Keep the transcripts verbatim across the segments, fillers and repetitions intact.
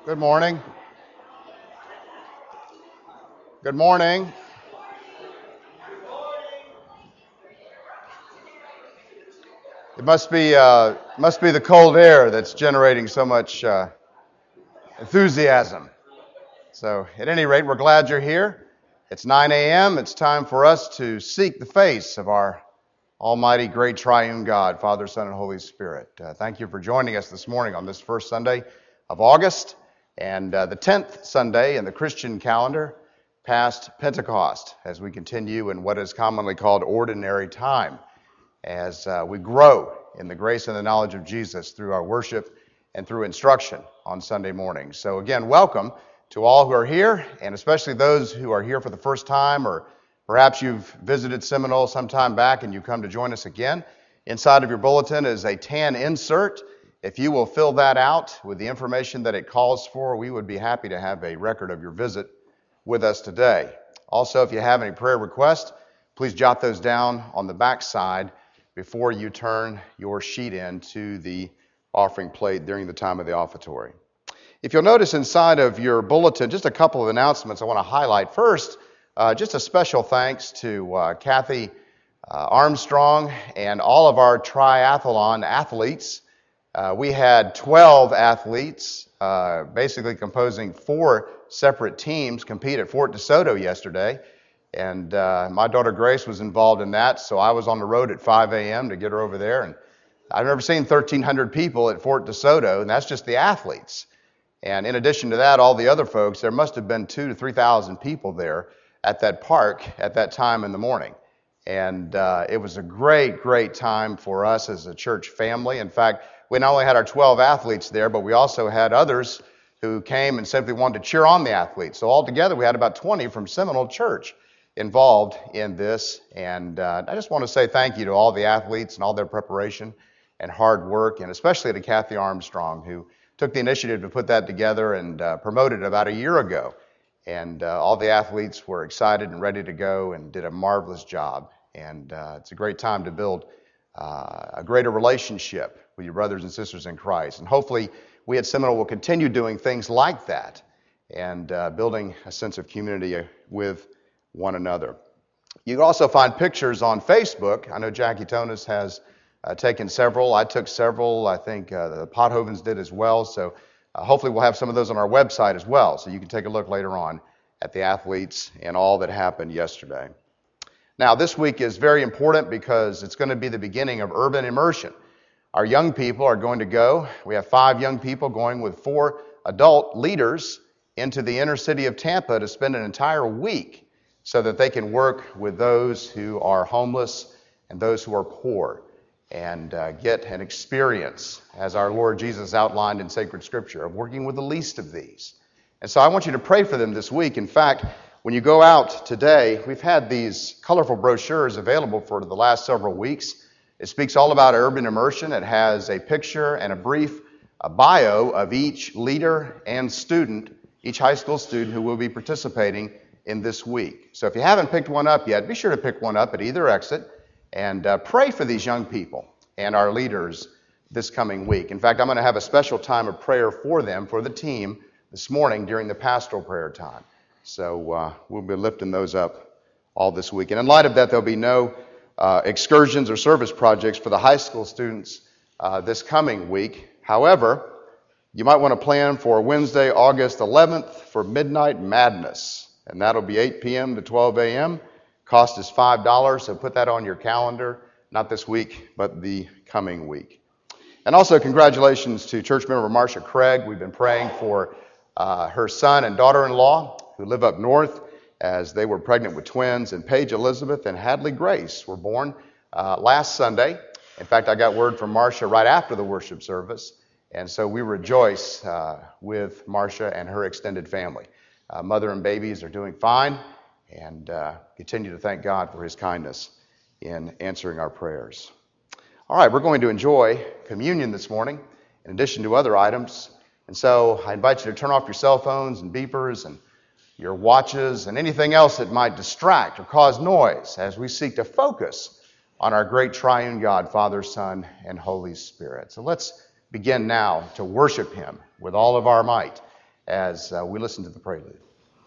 Good morning. Good morning. It must be uh, must be the cold air that's generating so much uh, enthusiasm. So, at any rate, we're glad you're here. It's nine a.m. It's time for us to seek the face of our Almighty, great triune God, Father, Son, and Holy Spirit. Uh, thank you for joining us this morning on this first Sunday of August and uh, the tenth Sunday in the Christian calendar past Pentecost, as we continue in what is commonly called ordinary time, as uh, we grow in the grace and the knowledge of Jesus through our worship and through instruction on Sunday mornings. So again, welcome to all who are here, and especially those who are here for the first time, or perhaps you've visited Seminole some time back and you come to join us again. Inside of your bulletin is a tan insert. If you will fill that out with the information that it calls for, we would be happy to have a record of your visit with us today. Also, if you have any prayer requests, please jot those down on the back side before you turn your sheet in to the offering plate during the time of the offertory. If you'll notice inside of your bulletin, just a couple of announcements I want to highlight. First, uh, just a special thanks to uh, Kathy uh, Armstrong and all of our triathlon athletes. Uh, we had twelve athletes, uh, basically composing four separate teams, compete at Fort DeSoto yesterday. And uh, my daughter Grace was involved in that, so I was on the road at five a.m. to get her over there. And I've never seen thirteen hundred people at Fort DeSoto, and that's just the athletes. And in addition to that, all the other folks, there must have been two to three thousand people there at that park at that time in the morning. And uh, it was a great, great time for us as a church family. In fact, we not only had our twelve athletes there, but we also had others who came and simply wanted to cheer on the athletes. So altogether, we had about twenty from Seminole Church involved in this. And uh, I just want to say thank you to all the athletes and all their preparation and hard work, and especially to Kathy Armstrong, who took the initiative to put that together and uh, promoted it about a year ago. And uh, all the athletes were excited and ready to go and did a marvelous job. And uh, it's a great time to build uh, a greater relationship with your brothers and sisters in Christ. And hopefully we at Seminole will continue doing things like that and uh, building a sense of community with one another. You can also find pictures on Facebook. I know Jackie Tonis has uh, taken several. I took several. I think uh, the Pothovens did as well. So uh, hopefully we'll have some of those on our website as well, so you can take a look later on at the athletes and all that happened yesterday. Now, this week is very important because it's going to be the beginning of urban immersion. Our young people are going to go. We have five young people going with four adult leaders into the inner city of Tampa to spend an entire week so that they can work with those who are homeless and those who are poor and uh, get an experience, as our Lord Jesus outlined in sacred scripture, of working with the least of these. And so I want you to pray for them this week. In fact, when you go out today, we've had these colorful brochures available for the last several weeks. It speaks all about urban immersion. It has a picture and a brief a bio of each leader and student, each high school student who will be participating in this week. So if you haven't picked one up yet, be sure to pick one up at either exit and uh, pray for these young people and our leaders this coming week. In fact, I'm going to have a special time of prayer for them, for the team, this morning during the pastoral prayer time. So uh, we'll be lifting those up all this week. And in light of that, there'll be no uh, excursions or service projects for the high school students uh, this coming week. However, you might want to plan for Wednesday, August eleventh for Midnight Madness. And that'll be eight p.m. to twelve a.m. Cost is five dollars, so put that on your calendar, not this week, but the coming week. And also congratulations to church member Marcia Craig. We've been praying for uh, her son and daughter-in-law who live up north as they were pregnant with twins, and Paige Elizabeth and Hadley Grace were born uh, last Sunday. In fact, I got word from Marcia right after the worship service, and so we rejoice uh, with Marcia and her extended family. Uh, mother and babies are doing fine, and uh, continue to thank God for his kindness in answering our prayers. All right, we're going to enjoy communion this morning, in addition to other items. And so I invite you to turn off your cell phones and beepers and your watches and anything else that might distract or cause noise as we seek to focus on our great triune God, Father, Son, and Holy Spirit. So let's begin now to worship him with all of our might as uh, we listen to the prelude.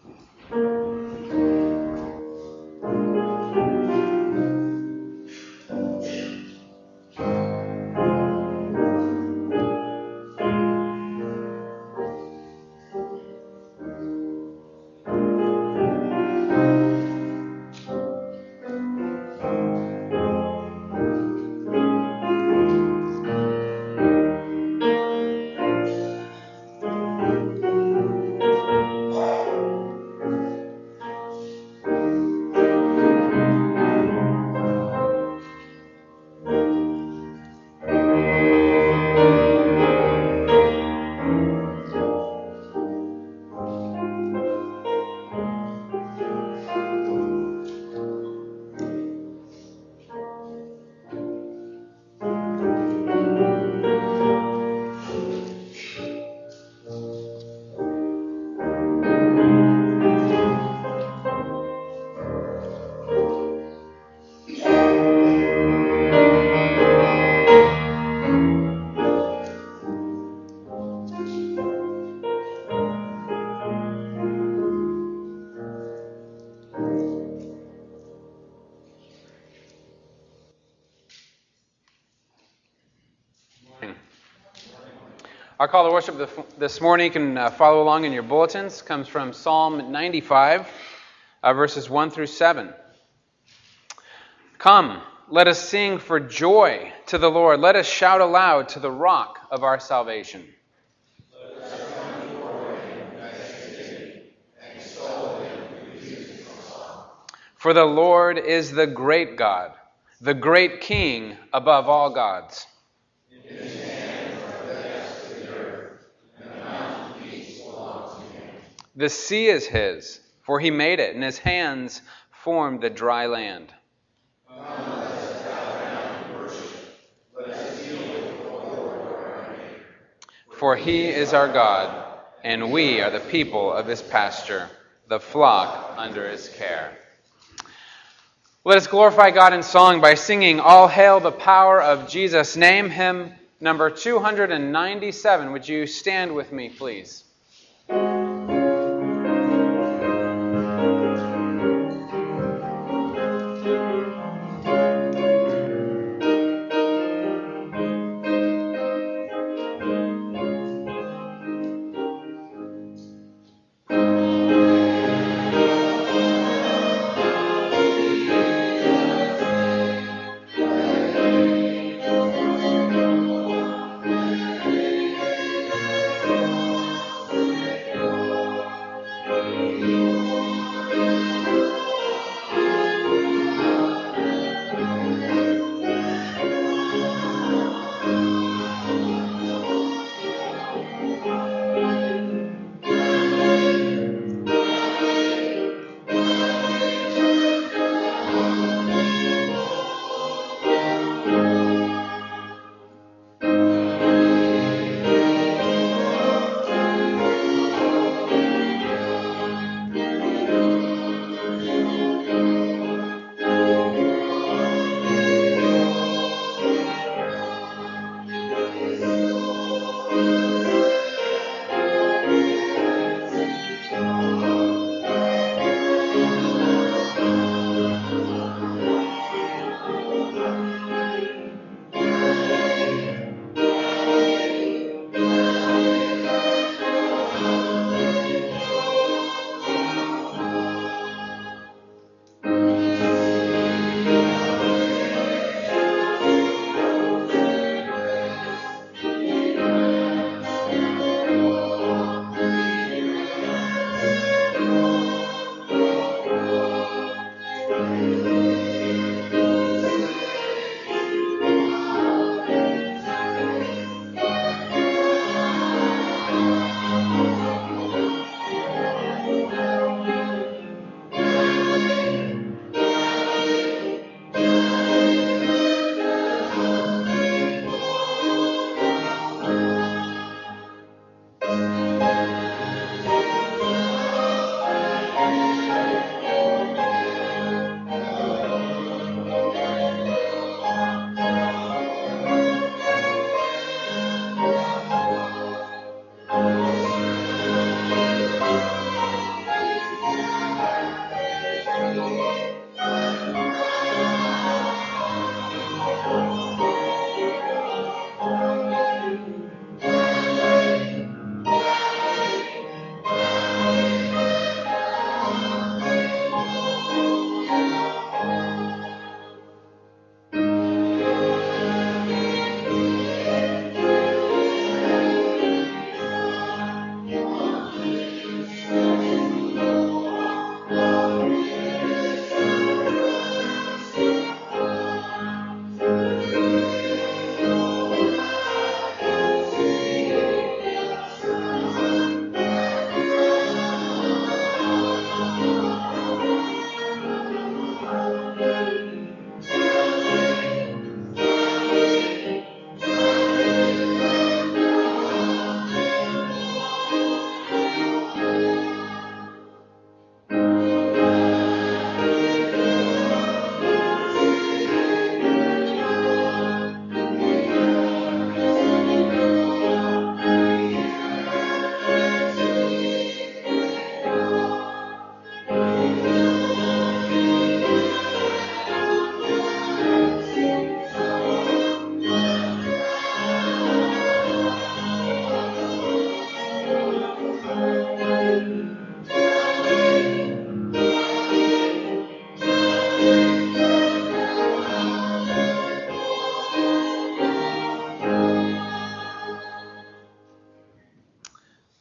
Our call to worship this morning, you can uh, follow along in your bulletins, comes from Psalm ninety-five, uh, verses one through seven. Come, let us sing for joy to the Lord. Let us shout aloud to the rock of our salvation. Let us come before him in thanksgiving and extol him with musical song. For the Lord is the great God, the great King above all gods. In his hand are the depths of the earth, and the mountain peaks belong to him. The sea is his, for he made it, and his hands formed the dry land. Come, let us bow down and worship. Let us kneel before the Lord our Maker. For he is our God, and we are the people of his pasture, the flock under his care. Let us glorify God in song by singing All Hail the Power of Jesus' Name, hymn number two hundred ninety-seven. Would you stand with me, please?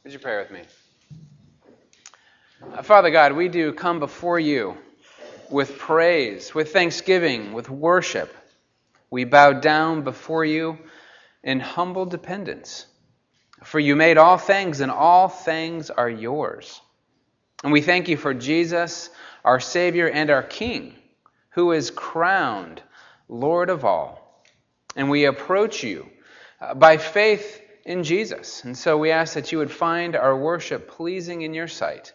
Would you pray with me? Uh, Father God, we do come before you with praise, with thanksgiving, with worship. We bow down before you in humble dependence. For you made all things, and all things are yours. And we thank you for Jesus, our Savior and our King, who is crowned Lord of all. And we approach you uh, by faith in Jesus. And so we ask that you would find our worship pleasing in your sight.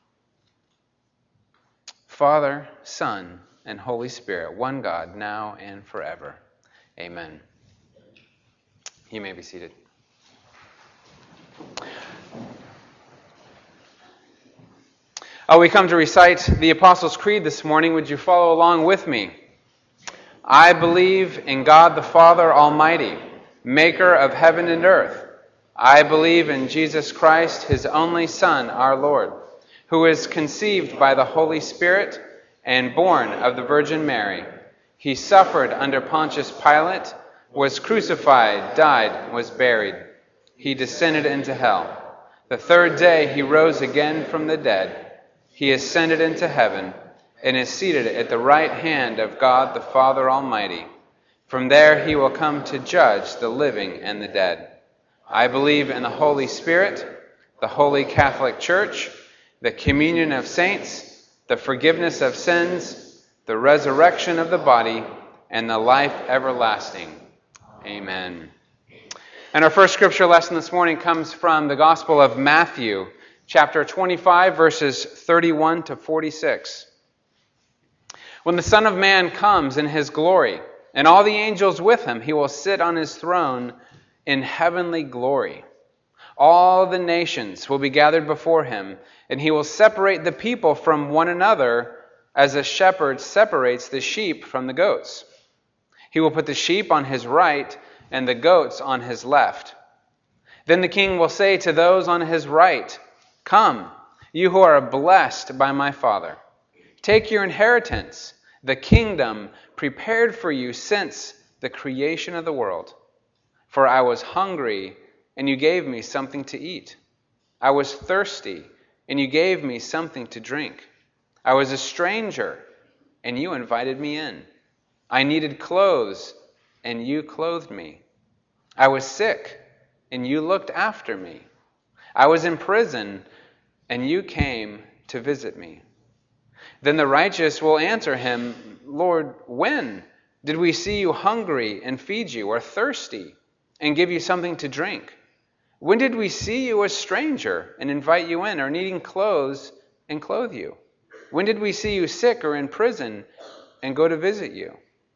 Father, Son, and Holy Spirit, one God, now and forever. Amen. You may be seated. Oh, we come to recite the Apostles' Creed this morning. Would you follow along with me? I believe in God the Father Almighty, maker of heaven and earth. I believe in Jesus Christ, his only Son, our Lord, who is conceived by the Holy Spirit and born of the Virgin Mary. He suffered under Pontius Pilate, was crucified, died, was buried. He descended into hell. The third day he rose again from the dead. He ascended into heaven and is seated at the right hand of God the Father Almighty. From there he will come to judge the living and the dead. I believe in the Holy Spirit, the Holy Catholic Church, the communion of saints, the forgiveness of sins, the resurrection of the body, and the life everlasting. Amen. And our first scripture lesson this morning comes from the Gospel of Matthew, chapter twenty-five, verses thirty-one to forty-six. When the Son of Man comes in his glory, and all the angels with him, he will sit on his throne in heavenly glory. All the nations will be gathered before him, and he will separate the people from one another as a shepherd separates the sheep from the goats. He will put the sheep on his right and the goats on his left. Then the king will say to those on his right, Come, you who are blessed by my Father. Take your inheritance, the kingdom prepared for you since the creation of the world. For I was hungry, and you gave me something to eat. I was thirsty, and you gave me something to drink. I was a stranger, and you invited me in. I needed clothes, and you clothed me. I was sick, and you looked after me. I was in prison, and you came to visit me. Then the righteous will answer him, Lord, when did we see you hungry and feed you, or thirsty and give you something to drink? When did we see you a stranger and invite you in, or needing clothes and clothe you? When did we see you sick or in prison and go to visit you?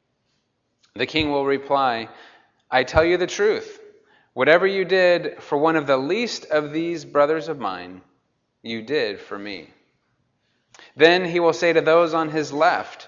The king will reply, I tell you the truth. Whatever you did for one of the least of these brothers of mine, you did for me. Then he will say to those on his left,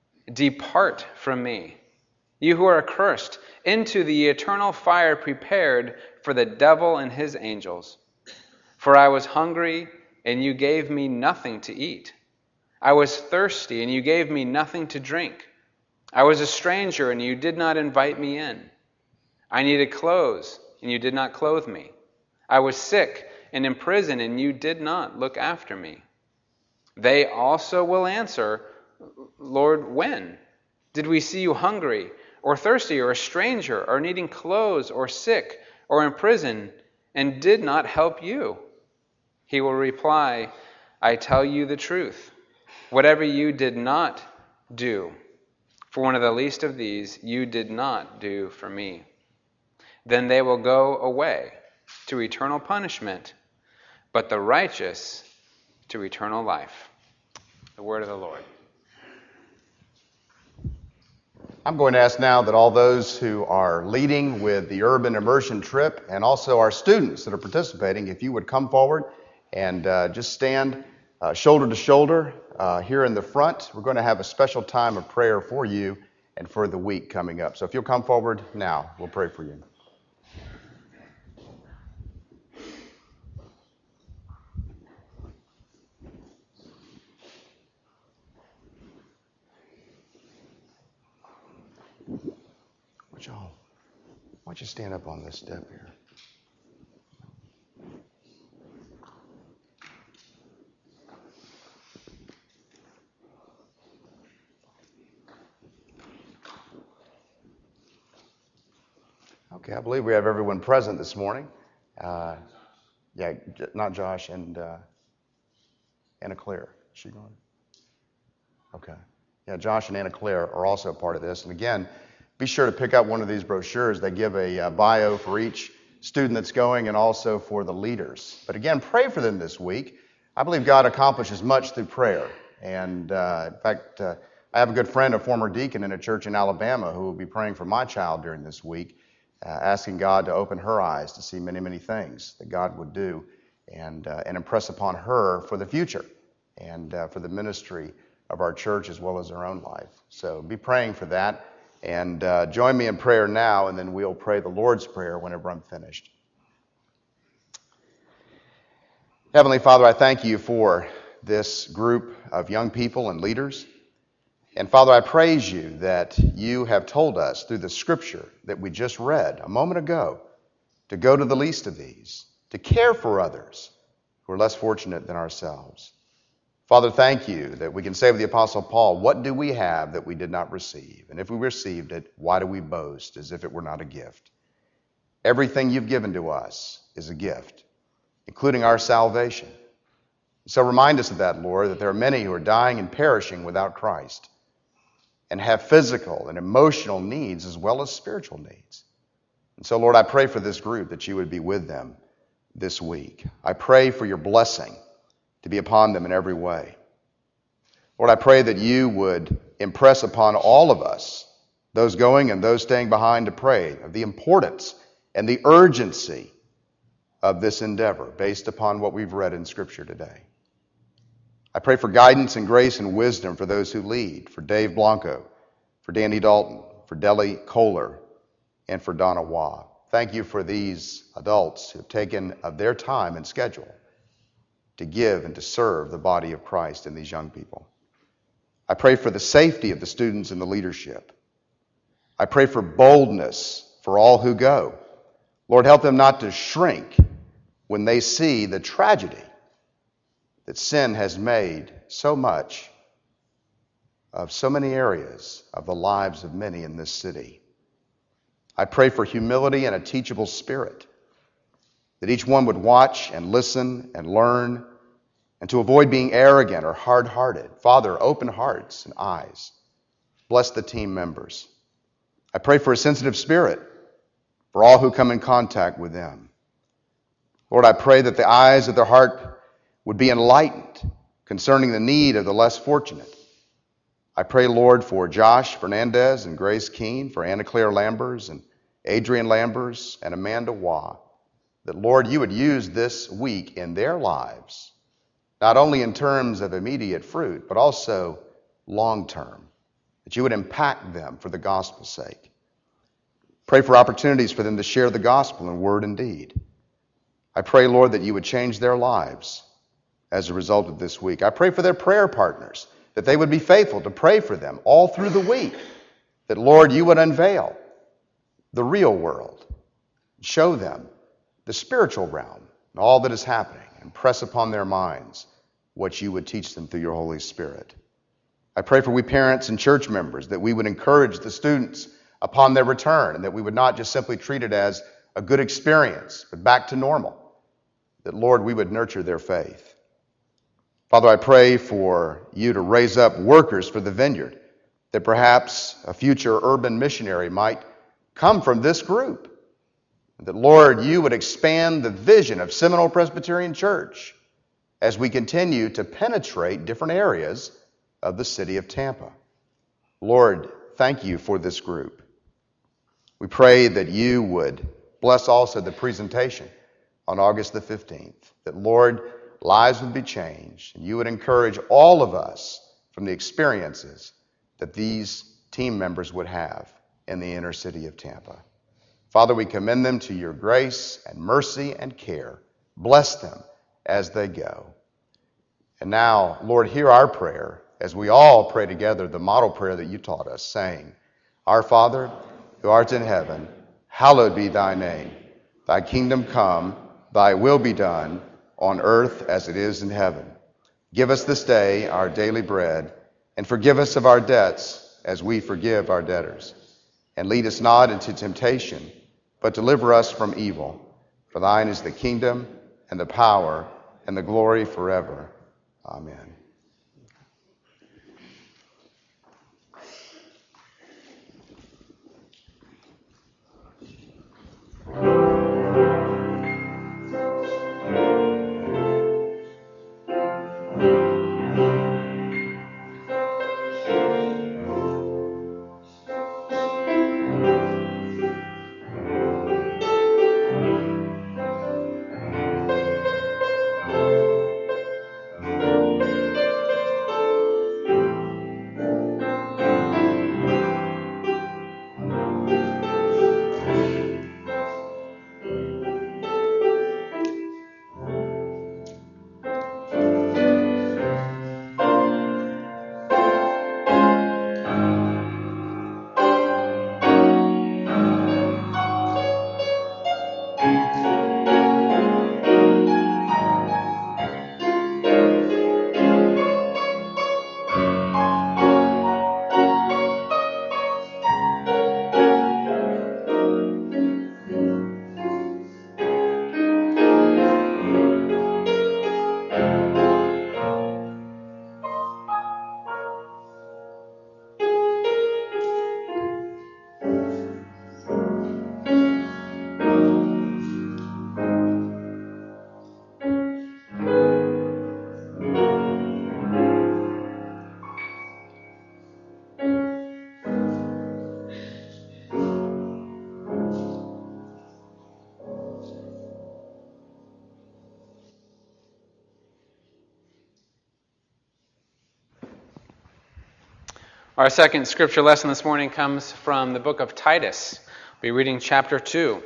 Depart from me, you who are accursed, into the eternal fire prepared for the devil and his angels. For I was hungry, and you gave me nothing to eat. I was thirsty, and you gave me nothing to drink. I was a stranger, and you did not invite me in. I needed clothes, and you did not clothe me. I was sick and in prison, and you did not look after me. They also will answer, Lord, when did we see you hungry, or thirsty, or a stranger, or needing clothes, or sick, or in prison, and did not help you? He will reply, I tell you the truth. Whatever you did not do for one of the least of these, you did not do for me. Then they will go away to eternal punishment, but the righteous to eternal life. The word of the Lord. I'm going to ask now that all those who are leading with the urban immersion trip and also our students that are participating, if you would come forward and uh, just stand uh, shoulder to shoulder uh, here in the front. We're going to have a special time of prayer for you and for the week coming up. So if you'll come forward now, we'll pray for you. Would y'all, why don't you stand up on this step here? Okay, I believe we have everyone present this morning. Uh, yeah, J- not Josh and uh, Anna Claire. Is she going? Okay. Yeah, Josh and Anna Claire are also a part of this. And again, be sure to pick up one of these brochures. They give a uh, bio for each student that's going and also for the leaders. But again, pray for them this week. I believe God accomplishes much through prayer. And uh, in fact, uh, I have a good friend, a former deacon in a church in Alabama, who will be praying for my child during this week, uh, asking God to open her eyes to see many, many things that God would do and, uh, and impress upon her for the future and uh, for the ministry of our church as well as her own life. So be praying for that. And uh, join me in prayer now, and then we'll pray the Lord's Prayer whenever I'm finished. Heavenly Father, I thank you for this group of young people and leaders. And Father, I praise you that you have told us through the scripture that we just read a moment ago to go to the least of these, to care for others who are less fortunate than ourselves. Father, thank you that we can say with the Apostle Paul, what do we have that we did not receive? And if we received it, why do we boast as if it were not a gift? Everything you've given to us is a gift, including our salvation. So remind us of that, Lord, that there are many who are dying and perishing without Christ and have physical and emotional needs as well as spiritual needs. And so, Lord, I pray for this group that you would be with them this week. I pray for your blessing to be upon them in every way. Lord, I pray that you would impress upon all of us, those going and those staying behind to pray, of the importance and the urgency of this endeavor based upon what we've read in Scripture today. I pray for guidance and grace and wisdom for those who lead, for Dave Blanco, for Danny Dalton, for Deli Kohler, and for Donna Waugh. Thank you for these adults who have taken of their time and schedule to give and to serve the body of Christ in these young people. I pray for the safety of the students and the leadership. I pray for boldness for all who go. Lord, help them not to shrink when they see the tragedy that sin has made so much of so many areas of the lives of many in this city. I pray for humility and a teachable spirit, that each one would watch and listen and learn, and to avoid being arrogant or hard-hearted. Father, open hearts and eyes. Bless the team members. I pray for a sensitive spirit for all who come in contact with them. Lord, I pray that the eyes of their heart would be enlightened concerning the need of the less fortunate. I pray, Lord, for Josh Fernandez and Grace Keene, for Anna Claire Lambers and Adrian Lambers and Amanda Waugh, that, Lord, you would use this week in their lives, not only in terms of immediate fruit, but also long-term, that you would impact them for the gospel's sake. Pray for opportunities for them to share the gospel in word and deed. I pray, Lord, that you would change their lives as a result of this week. I pray for their prayer partners, that they would be faithful to pray for them all through the week, that, Lord, you would unveil the real world, show them the spiritual realm and all that is happening, and press upon their minds what you would teach them through your Holy Spirit. I pray for we parents and church members, that we would encourage the students upon their return, and that we would not just simply treat it as a good experience, but back to normal, that, Lord, we would nurture their faith. Father, I pray for you to raise up workers for the vineyard, that perhaps a future urban missionary might come from this group. That, Lord, you would expand the vision of Seminole Presbyterian Church as we continue to penetrate different areas of the city of Tampa. Lord, thank you for this group. We pray that you would bless also the presentation on August the fifteenth, that, Lord, lives would be changed, and you would encourage all of us from the experiences that these team members would have in the inner city of Tampa. Father, we commend them to your grace and mercy and care. Bless them as they go. And now, Lord, hear our prayer as we all pray together the model prayer that you taught us, saying, Our Father, who art in heaven, hallowed be thy name. Thy kingdom come, thy will be done, on earth as it is in heaven. Give us this day our daily bread, and forgive us of our debts as we forgive our debtors. And lead us not into temptation, but deliver us from evil. For thine is the kingdom and the power and the glory forever. Amen. Our second scripture lesson this morning comes from the book of Titus. We'll be reading chapter two.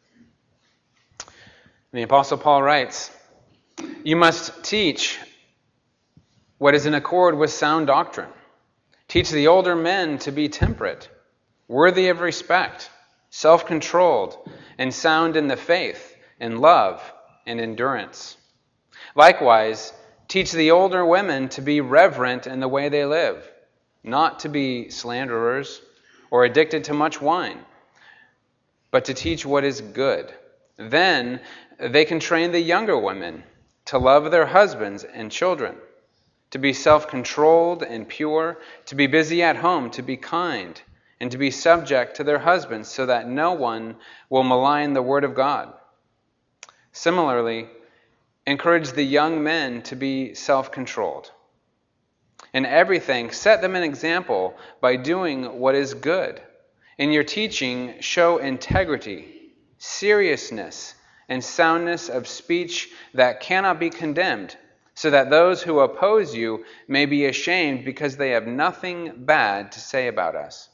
The Apostle Paul writes, "You must teach what is in accord with sound doctrine. Teach the older men to be temperate, worthy of respect, self-controlled, and sound in the faith, in love, and endurance. Likewise, teach the older women to be reverent in the way they live, not to be slanderers or addicted to much wine, but to teach what is good. Then they can train the younger women to love their husbands and children, to be self-controlled and pure, to be busy at home, to be kind, and to be subject to their husbands, so that no one will malign the word of God. Similarly, encourage the young men to be self-controlled. In everything, set them an example by doing what is good. In your teaching, show integrity, seriousness, and soundness of speech that cannot be condemned, so that those who oppose you may be ashamed because they have nothing bad to say about us.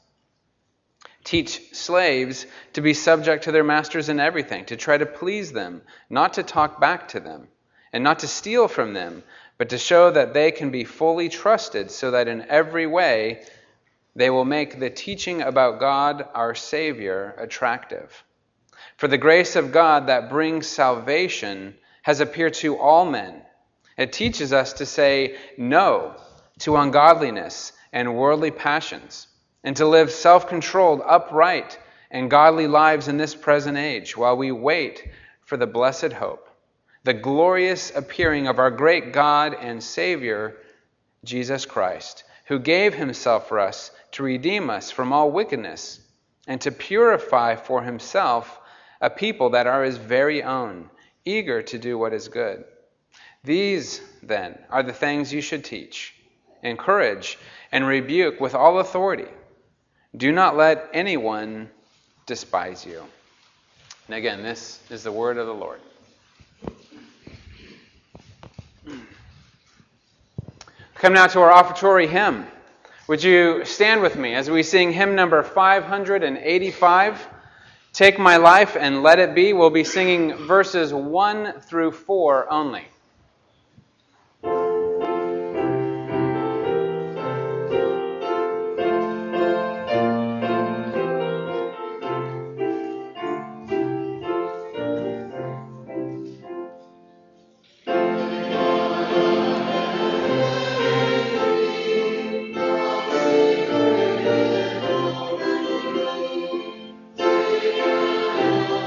Teach slaves to be subject to their masters in everything, to try to please them, not to talk back to them, and not to steal from them, but to show that they can be fully trusted, so that in every way they will make the teaching about God, our Savior, attractive. For the grace of God that brings salvation has appeared to all men. It teaches us to say no to ungodliness and worldly passions, and to live self-controlled, upright, and godly lives in this present age, while we wait for the blessed hope, the glorious appearing of our great God and Savior, Jesus Christ, who gave himself for us to redeem us from all wickedness and to purify for himself a people that are his very own, eager to do what is good. These, then, are the things you should teach, encourage, and rebuke with all authority. Do not let anyone despise you." And again, this is the word of the Lord. Come now to our offertory hymn. Would you stand with me as we sing hymn number five hundred eighty-five, "Take My Life and Let It Be"? We'll be singing verses one through four only. Thank you.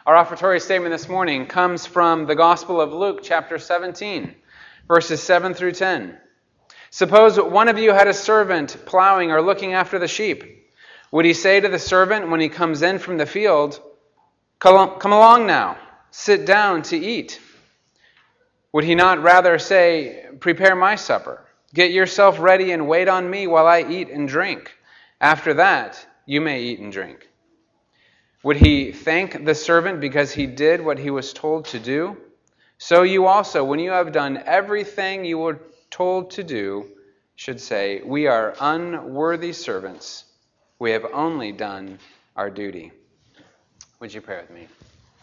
Our offertory statement this morning comes from the Gospel of Luke, chapter seventeen, verses seven through ten. Suppose one of you had a servant plowing or looking after the sheep. Would he say to the servant when he comes in from the field, "Come along now, sit down to eat"? Would he not rather say, "Prepare my supper, get yourself ready and wait on me while I eat and drink. After that, you may eat and drink"? Would he thank the servant because he did what he was told to do? So you also, when you have done everything you were told to do, should say, "We are unworthy servants. We have only done our duty." Would you pray with me?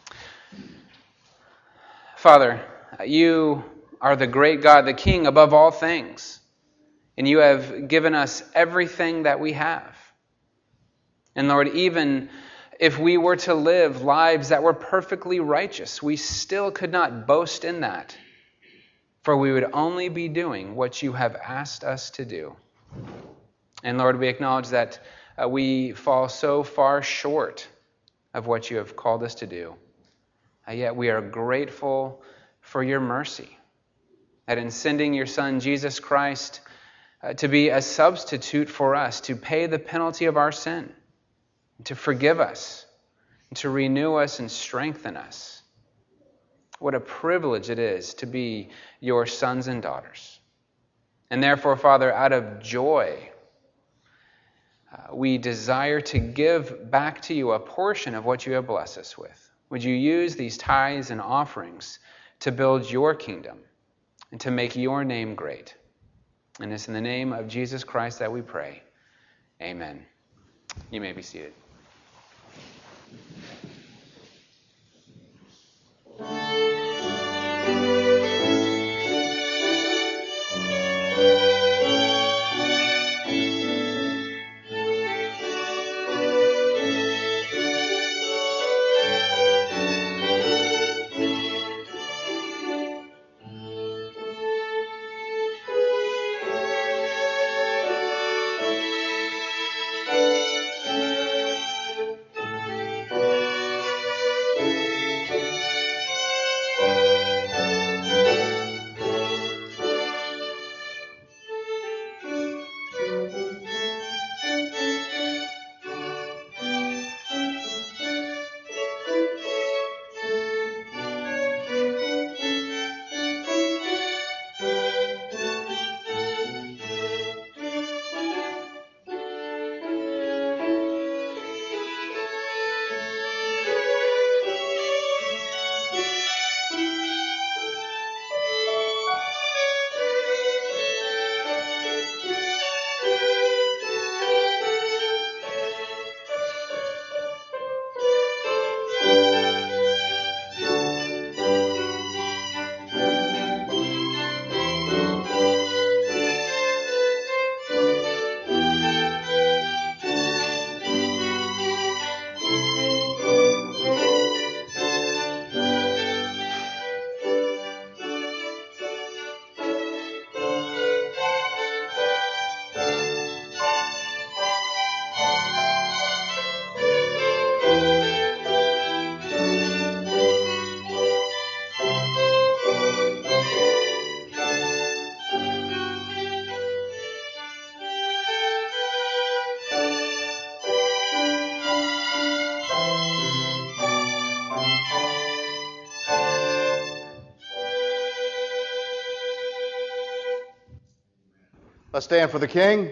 Father, you are the great God, the King above all things, and you have given us everything that we have. And Lord, even if we were to live lives that were perfectly righteous, we still could not boast in that, for we would only be doing what you have asked us to do. And Lord, we acknowledge that uh, we fall so far short of what you have called us to do. Uh, yet we are grateful for your mercy, that in sending your Son, Jesus Christ, uh, to be a substitute for us, to pay the penalty of our sin, to forgive us, to renew us and strengthen us. What a privilege it is to be your sons and daughters. And therefore, Father, out of joy, uh, we desire to give back to you a portion of what you have blessed us with. Would you use these tithes and offerings to build your kingdom and to make your name great? And it's in the name of Jesus Christ that we pray. Amen. You may be seated. Let's stand for the King.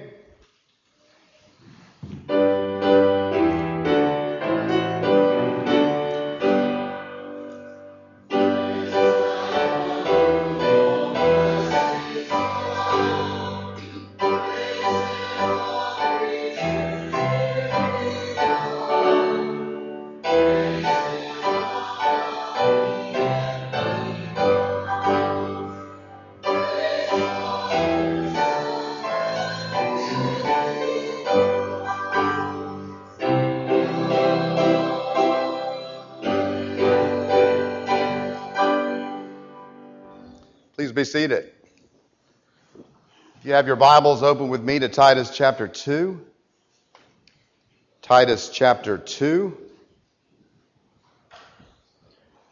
Please be seated. If you have your Bibles, open with me to Titus chapter two. Titus chapter two.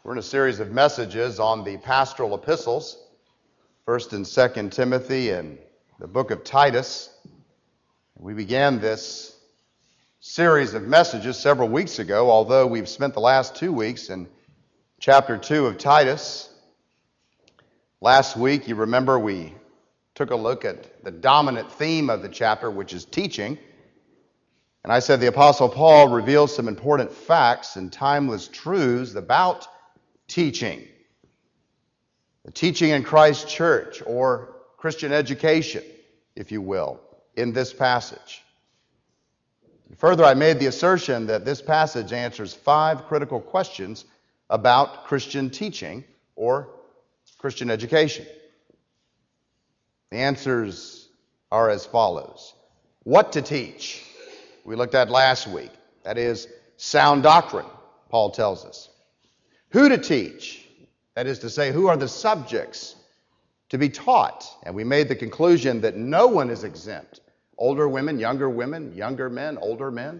We're in a series of messages on the pastoral epistles, First and Second Timothy and the book of Titus. We began this series of messages several weeks ago, although we've spent the last two weeks in chapter two of Titus. Last week, you remember, we took a look at the dominant theme of the chapter, which is teaching. And I said the Apostle Paul reveals some important facts and timeless truths about teaching. The teaching in Christ's church, or Christian education, if you will, in this passage. Further, I made the assertion that this passage answers five critical questions about Christian teaching or Christian education. The answers are as follows. What to teach? We looked at last week. That is sound doctrine, Paul tells us. Who to teach? That is to say, who are the subjects to be taught? And we made the conclusion that no one is exempt. Older women, younger women, younger men, older men.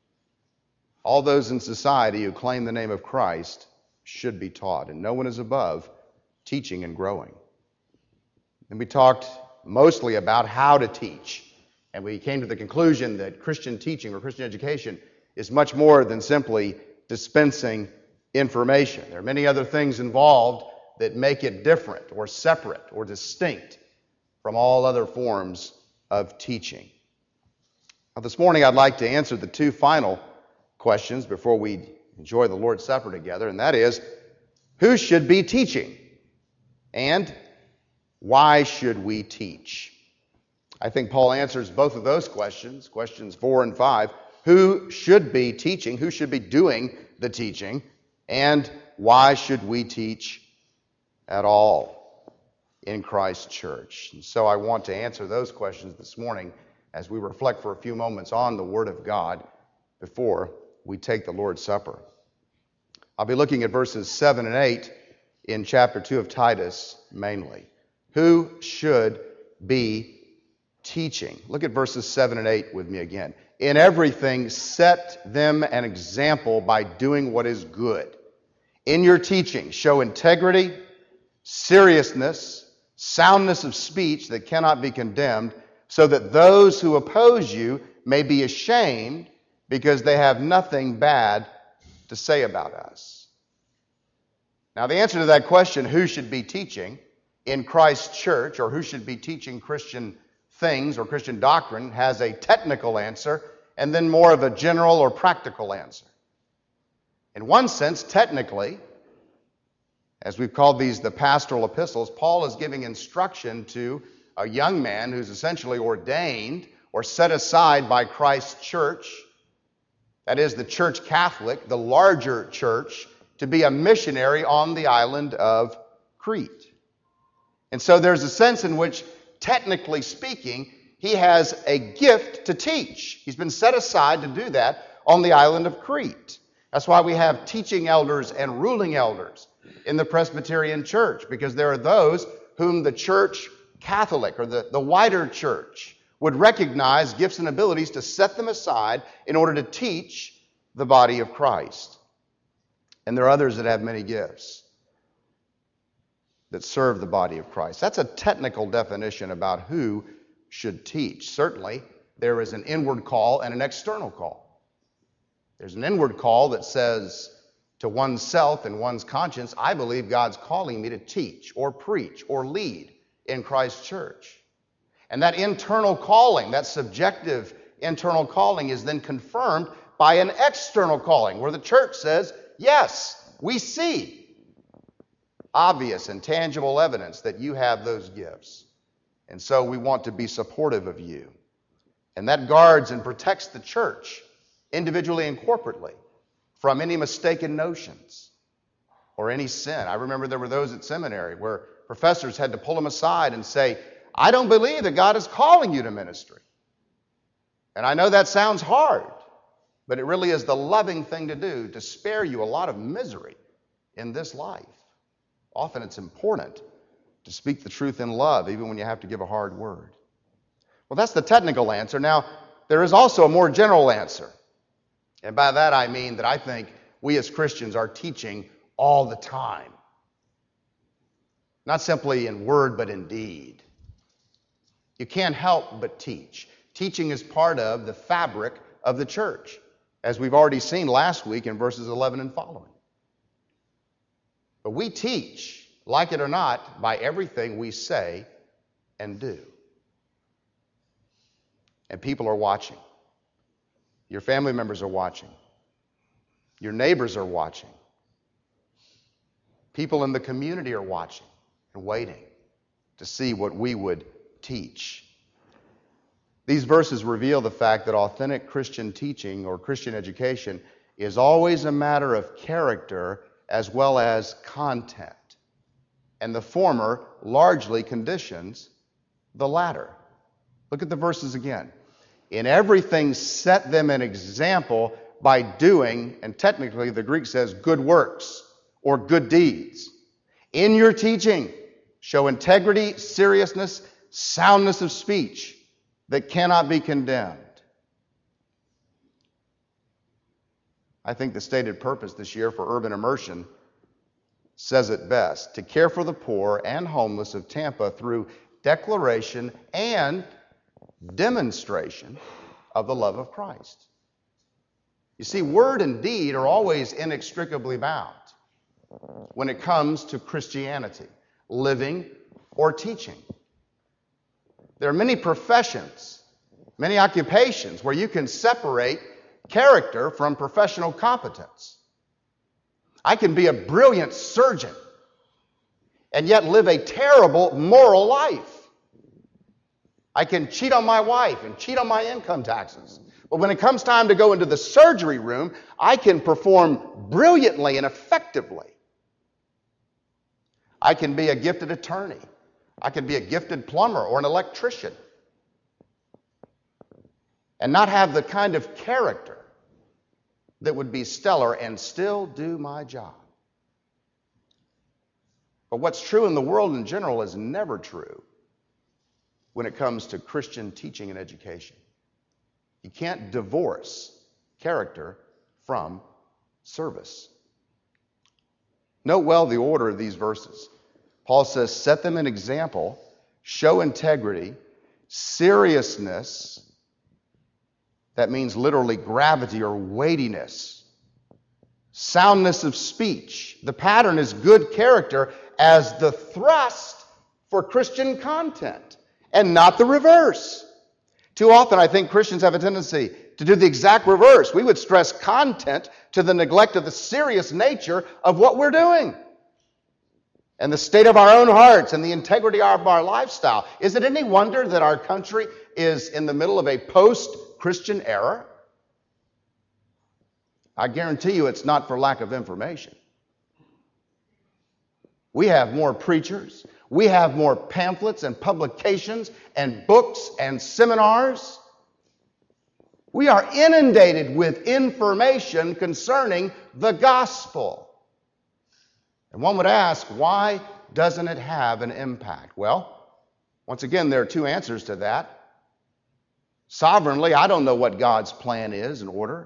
All those in society who claim the name of Christ should be taught, and no one is above teaching and growing. And we talked mostly about how to teach, and we came to the conclusion that Christian teaching or Christian education is much more than simply dispensing information. There are many other things involved that make it different or separate or distinct from all other forms of teaching. Now, this morning I'd like to answer the two final questions before we enjoy the Lord's Supper together, and that is, who should be teaching? And why should we teach? I think Paul answers both of those questions, questions four and five. Who should be teaching? Who should be doing the teaching? And why should we teach at all in Christ's church? And so I want to answer those questions this morning as we reflect for a few moments on the Word of God before we take the Lord's Supper. I'll be looking at verses seven and eight in chapter two of Titus mainly. Who should be teaching? Look at verses seven and eight with me again. In everything, set them an example by doing what is good. In your teaching, show integrity, seriousness, soundness of speech that cannot be condemned, so that those who oppose you may be ashamed because they have nothing bad to say about us. Now, the answer to that question, who should be teaching in Christ's church, or who should be teaching Christian things or Christian doctrine, has a technical answer and then more of a general or practical answer. In one sense, technically, as we've called these the pastoral epistles, Paul is giving instruction to a young man who's essentially ordained or set aside by Christ's church, that is the church Catholic, the larger church, to be a missionary on the island of Crete. And so there's a sense in which, technically speaking, he has a gift to teach. He's been set aside to do that on the island of Crete. That's why we have teaching elders and ruling elders in the Presbyterian church, because there are those whom the church Catholic or the, the wider church would recognize gifts and abilities to set them aside in order to teach the body of Christ. And there are others that have many gifts that serve the body of Christ. That's a technical definition about who should teach. Certainly, there is an inward call and an external call. There's an inward call that says to oneself and one's conscience, I believe God's calling me to teach or preach or lead in Christ's church. And that internal calling, that subjective internal calling, is then confirmed by an external calling where the church says, yes, we see obvious and tangible evidence that you have those gifts. And so we want to be supportive of you. And that guards and protects the church, individually and corporately, from any mistaken notions or any sin. I remember there were those at seminary where professors had to pull them aside and say, I don't believe that God is calling you to ministry. And I know that sounds hard, but it really is the loving thing to do to spare you a lot of misery in this life. Often it's important to speak the truth in love, even when you have to give a hard word. Well, that's the technical answer. Now, there is also a more general answer. And by that I mean that I think we as Christians are teaching all the time. Not simply in word, but in deed. You can't help but teach. Teaching is part of the fabric of the church, as we've already seen last week in verses eleven and following. But we teach, like it or not, by everything we say and do. And people are watching. Your family members are watching. Your neighbors are watching. People in the community are watching and waiting to see what we would teach. These verses reveal the fact that authentic Christian teaching or Christian education is always a matter of character as well as content. And the former largely conditions the latter. Look at the verses again. In everything, set them an example by doing, and technically the Greek says good works or good deeds. In your teaching, show integrity, seriousness, soundness of speech that cannot be condemned. I think the stated purpose this year for Urban Immersion says it best: to care for the poor and homeless of Tampa through declaration and demonstration of the love of Christ. You see, word and deed are always inextricably bound when it comes to Christianity, living or teaching. There are many professions, many occupations where you can separate character from professional competence. I can be a brilliant surgeon and yet live a terrible moral life. I can cheat on my wife and cheat on my income taxes. But when it comes time to go into the surgery room, I can perform brilliantly and effectively. I can be a gifted attorney. I can be a gifted plumber or an electrician and not have the kind of character that would be stellar and still do my job. But what's true in the world in general is never true when it comes to Christian teaching and education. You can't divorce character from service. Note well the order of these verses. Paul says, set them an example, show integrity, seriousness. That means literally gravity or weightiness. Soundness of speech. The pattern is good character as the thrust for Christian content, and not the reverse. Too often, I think Christians have a tendency to do the exact reverse. We would stress content to the neglect of the serious nature of what we're doing and the state of our own hearts and the integrity of our lifestyle. Is it any wonder that our country is in the middle of a post-Christian era? I guarantee you it's not for lack of information. We have more preachers. We have more pamphlets and publications and books and seminars. We are inundated with information concerning the gospel. And one would ask, why doesn't it have an impact? Well, once again, there are two answers to that. Sovereignly, I don't know what God's plan is and order.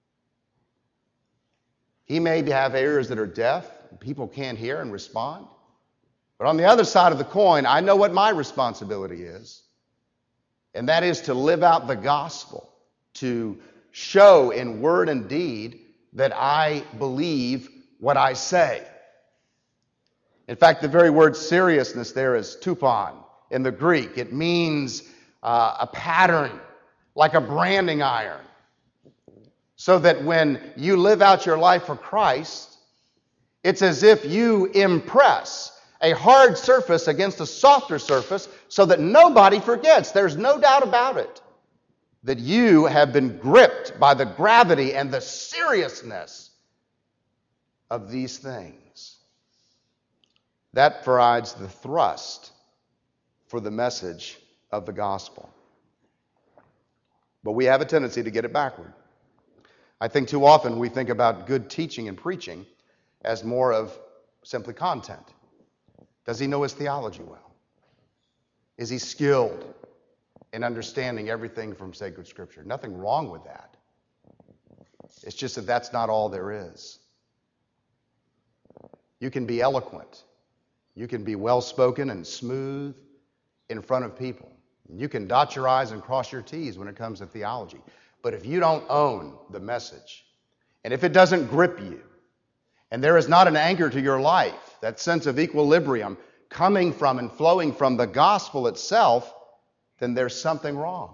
He may have ears that are deaf, and people can't hear and respond. But on the other side of the coin, I know what my responsibility is, and that is to live out the gospel, to show in word and deed that I believe what I say. In fact, the very word seriousness there is tupon in the Greek. It means uh, a pattern, like a branding iron, so that when you live out your life for Christ, it's as if you impress a hard surface against a softer surface so that nobody forgets. There's no doubt about it that you have been gripped by the gravity and the seriousness of these things. That provides the thrust for the message of the gospel. But we have a tendency to get it backward. I think too often we think about good teaching and preaching as more of simply content. Does he know his theology well? Is he skilled in understanding everything from sacred scripture? Nothing wrong with that. It's just that that's not all there is. You can be eloquent. You can be well-spoken and smooth in front of people. You can dot your I's and cross your T's when it comes to theology. But if you don't own the message, and if it doesn't grip you, and there is not an anchor to your life, that sense of equilibrium coming from and flowing from the gospel itself, then there's something wrong.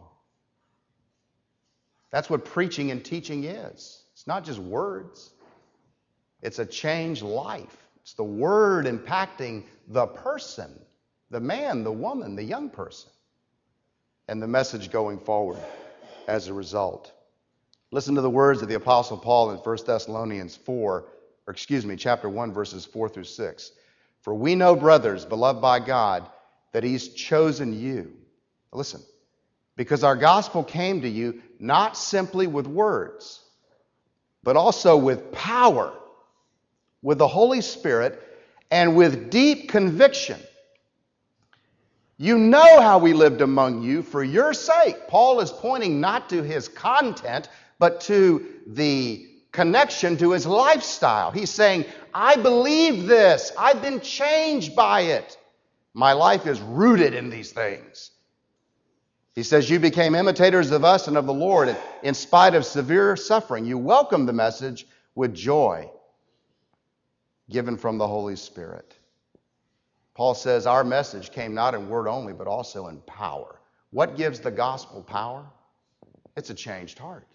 That's what preaching and teaching is. It's not just words. It's a changed life. It's the word impacting the person, the man, the woman, the young person, and the message going forward as a result. Listen to the words of the Apostle Paul in First Thessalonians four, or excuse me, chapter one, verses four through six. For we know, brothers, beloved by God, that he's chosen you. Listen, because our gospel came to you not simply with words, but also with power, with the Holy Spirit, and with deep conviction. You know how we lived among you for your sake. Paul is pointing not to his content, but to the connection to his lifestyle. He's saying, I believe this. I've been changed by it. My life is rooted in these things. He says, you became imitators of us and of the Lord, and in spite of severe suffering, you welcomed the message with joy given from the Holy Spirit. Paul says our message came not in word only, but also in power. What gives the gospel power? It's a changed heart.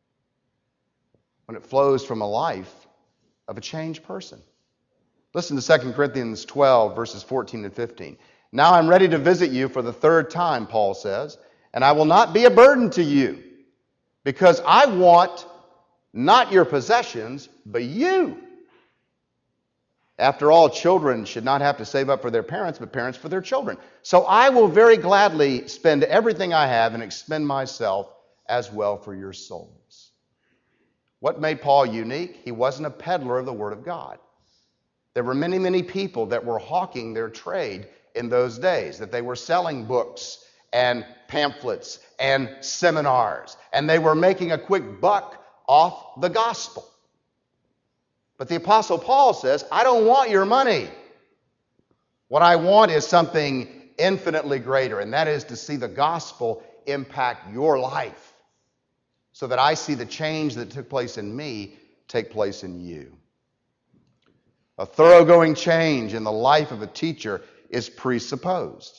When it flows from a life of a changed person. Listen to Second Corinthians twelve, verses fourteen and fifteen. Now I'm ready to visit you for the third time, Paul says, and I will not be a burden to you, because I want not your possessions, but you. After all, children should not have to save up for their parents, but parents for their children. So I will very gladly spend everything I have and expend myself as well for your souls. What made Paul unique? He wasn't a peddler of the Word of God. There were many, many people that were hawking their trade in those days, that they were selling books and pamphlets and seminars, and they were making a quick buck off the gospel. But the Apostle Paul says, I don't want your money. What I want is something infinitely greater, and that is to see the gospel impact your life so that I see the change that took place in me take place in you. A thoroughgoing change in the life of a teacher is presupposed.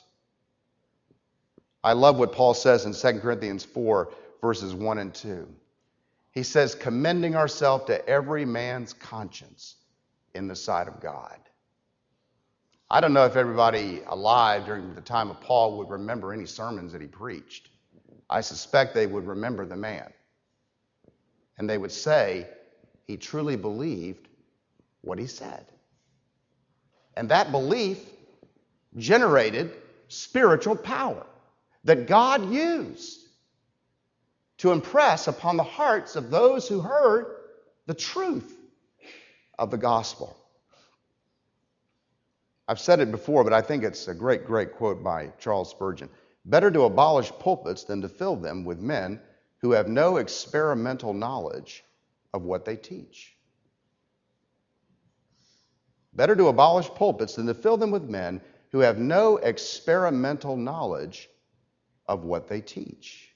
I love what Paul says in Second Corinthians four, verses one and two. He says, commending ourselves to every man's conscience in the sight of God. I don't know if everybody alive during the time of Paul would remember any sermons that he preached. I suspect they would remember the man. And they would say he truly believed what he said. And that belief generated spiritual power that God used to impress upon the hearts of those who heard the truth of the gospel. I've said it before, but I think it's a great, great quote by Charles Spurgeon. Better to abolish pulpits than to fill them with men who have no experimental knowledge of what they teach. Better to abolish pulpits than to fill them with men who have no experimental knowledge of what they teach.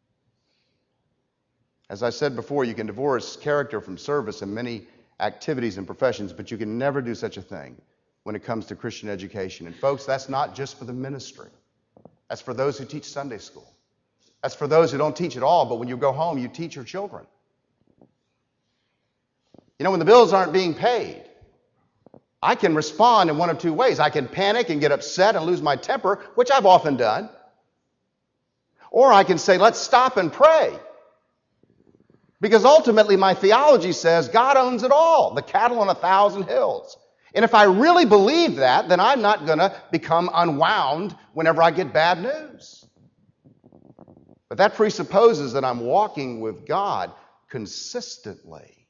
As I said before, you can divorce character from service in many activities and professions, but you can never do such a thing when it comes to Christian education. And folks, that's not just for the ministry. That's for those who teach Sunday school. That's for those who don't teach at all, but when you go home, you teach your children. You know, when the bills aren't being paid, I can respond in one of two ways. I can panic and get upset and lose my temper, which I've often done. Or I can say, let's stop and pray. Because ultimately my theology says God owns it all, the cattle on a thousand hills. And if I really believe that, then I'm not going to become unwound whenever I get bad news. But that presupposes that I'm walking with God consistently.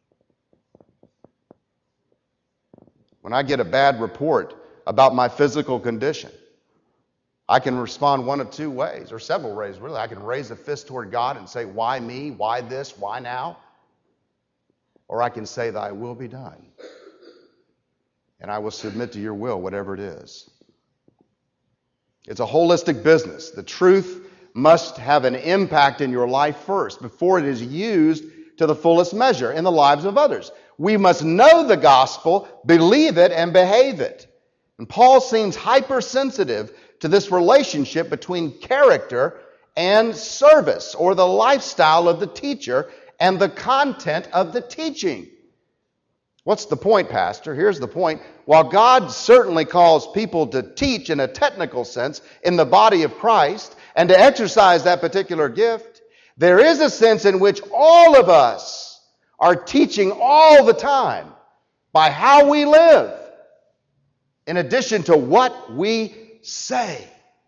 When I get a bad report about my physical condition, I can respond one of two ways, or several ways, really. I can raise a fist toward God and say, why me? Why this? Why now? Or I can say, thy will be done. and I will submit to your will, whatever it is. It's a holistic business. The truth must have an impact in your life first before it is used to the fullest measure in the lives of others. We must know the gospel, believe it, and behave it. And Paul seems hypersensitive to this relationship between character and service, or the lifestyle of the teacher and the content of the teaching. What's the point, Pastor? Here's the point. While God certainly calls people to teach in a technical sense in the body of Christ and to exercise that particular gift, there is a sense in which all of us are teaching all the time by how we live, in addition to what we say.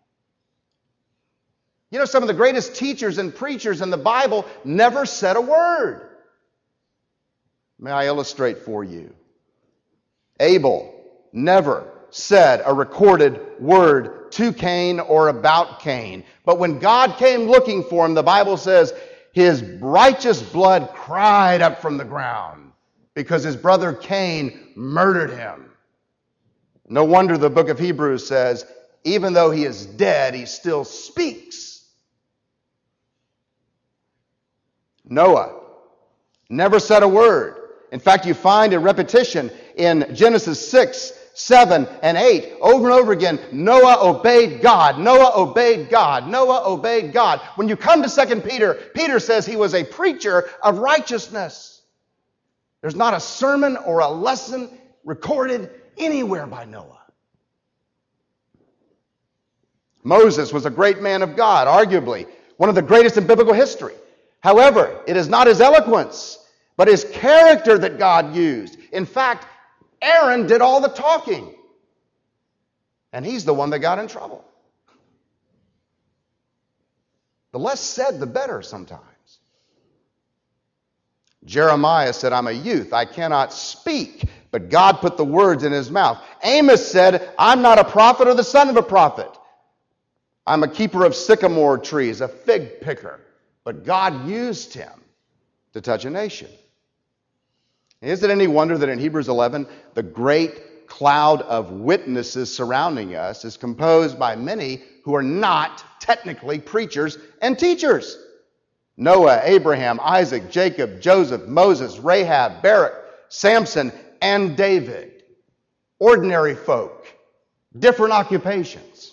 You know, some of the greatest teachers and preachers in the Bible never said a word. May I illustrate for you? Abel never said a recorded word to Cain or about Cain. But when God came looking for him, the Bible says his righteous blood cried up from the ground because his brother Cain murdered him. No wonder the book of Hebrews says, even though he is dead, he still speaks. Noah never said a word. In fact, you find a repetition in Genesis six, seven, and eight. Over and over again, Noah obeyed God. Noah obeyed God. Noah obeyed God. When you come to Second Peter, Peter says he was a preacher of righteousness. There's not a sermon or a lesson recorded anywhere by Noah. Moses was a great man of God, arguably one of the greatest in biblical history. However, it is not his eloquence, but his character that God used. In fact, Aaron did all the talking. And he's the one that got in trouble. The less said, the better sometimes. Jeremiah said, I'm a youth, I cannot speak, but God put the words in his mouth. Amos said, I'm not a prophet or the son of a prophet. I'm a keeper of sycamore trees, a fig picker. But God used him to touch a nation. Is it any wonder that in Hebrews eleven, the great cloud of witnesses surrounding us is composed by many who are not technically preachers and teachers? Noah, Abraham, Isaac, Jacob, Joseph, Moses, Rahab, Barak, Samson, and David. Ordinary folk, different occupations.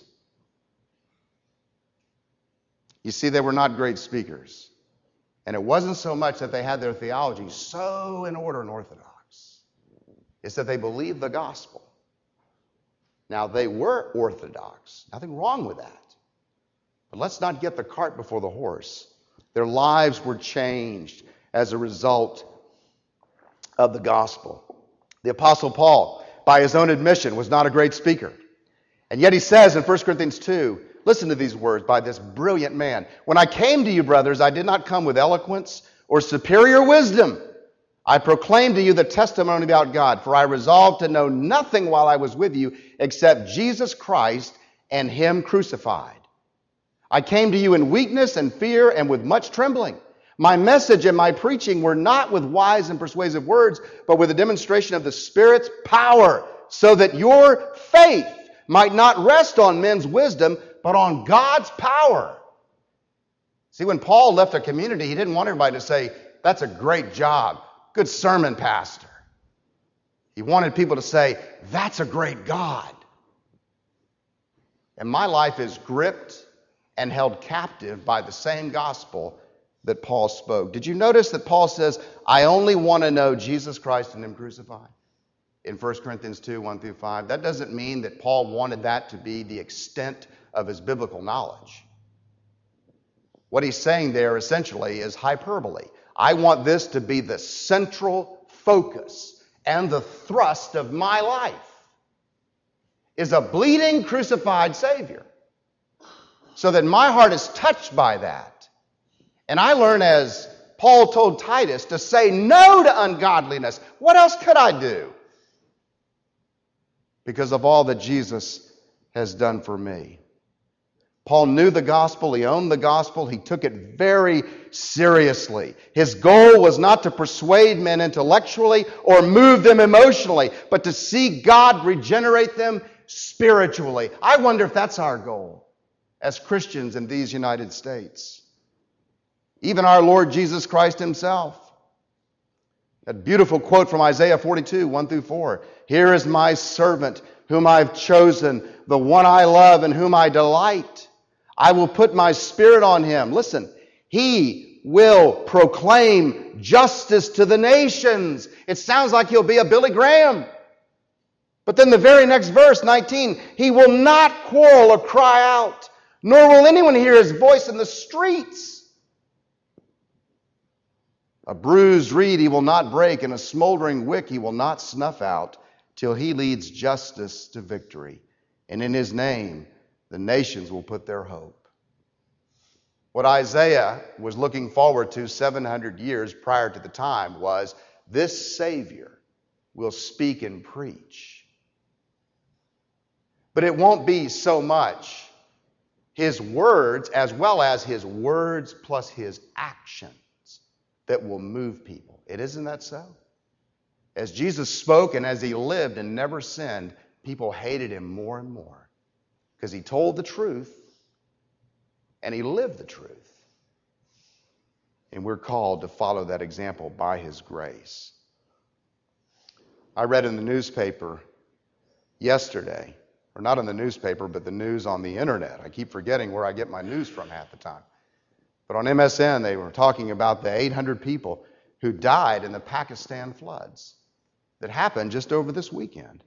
You see, they were not great speakers. And it wasn't so much that they had their theology so in order and orthodox. It's that they believed the gospel. Now, they were orthodox. Nothing wrong with that. But let's not get the cart before the horse. Their lives were changed as a result of the gospel. The Apostle Paul, by his own admission, was not a great speaker. And yet he says in First Corinthians two, listen to these words by this brilliant man. When I came to you, brothers, I did not come with eloquence or superior wisdom. I proclaimed to you the testimony about God, for I resolved to know nothing while I was with you except Jesus Christ and him crucified. I came to you in weakness and fear and with much trembling. My message and my preaching were not with wise and persuasive words, but with a demonstration of the Spirit's power, so that your faith might not rest on men's wisdom, but on God's power. See, when Paul left a community, he didn't want everybody to say, that's a great job. Good sermon, Pastor. He wanted people to say, that's a great God. And my life is gripped and held captive by the same gospel that Paul spoke. Did you notice that Paul says, I only want to know Jesus Christ and him crucified? In First Corinthians two, one through five. That doesn't mean that Paul wanted that to be the extent of his biblical knowledge. What he's saying there essentially is hyperbole. I want this to be the central focus and the thrust of my life, is a bleeding crucified Savior. So that my heart is touched by that. And I learn, as Paul told Titus, to say no to ungodliness. What else could I do? Because of all that Jesus has done for me. Paul knew the gospel. He owned the gospel. He took it very seriously. His goal was not to persuade men intellectually or move them emotionally, but to see God regenerate them spiritually. I wonder if that's our goal as Christians in these United States. Even our Lord Jesus Christ himself. That beautiful quote from Isaiah forty-two, one through four. Here is my servant whom I've chosen, the one I love and whom I delight. I will put my spirit on him. Listen, he will proclaim justice to the nations. It sounds like he'll be a Billy Graham. But then the very next verse, nineteen, he will not quarrel or cry out, nor will anyone hear his voice in the streets. A bruised reed he will not break, and a smoldering wick he will not snuff out, till he leads justice to victory. And in his name, the nations will put their hope. What Isaiah was looking forward to seven hundred years prior to the time was this Savior will speak and preach. But it won't be so much his words as well as his words plus his actions that will move people. It isn't that so? As Jesus spoke and as he lived and never sinned, people hated him more and more because he told the truth and he lived the truth. And we're called to follow that example by his grace. I read in the newspaper yesterday, or not in the newspaper, but the news on the internet. I keep forgetting where I get my news from half the time. But on M S N, they were talking about the eight hundred people who died in the Pakistan floods that happened just over this weekend.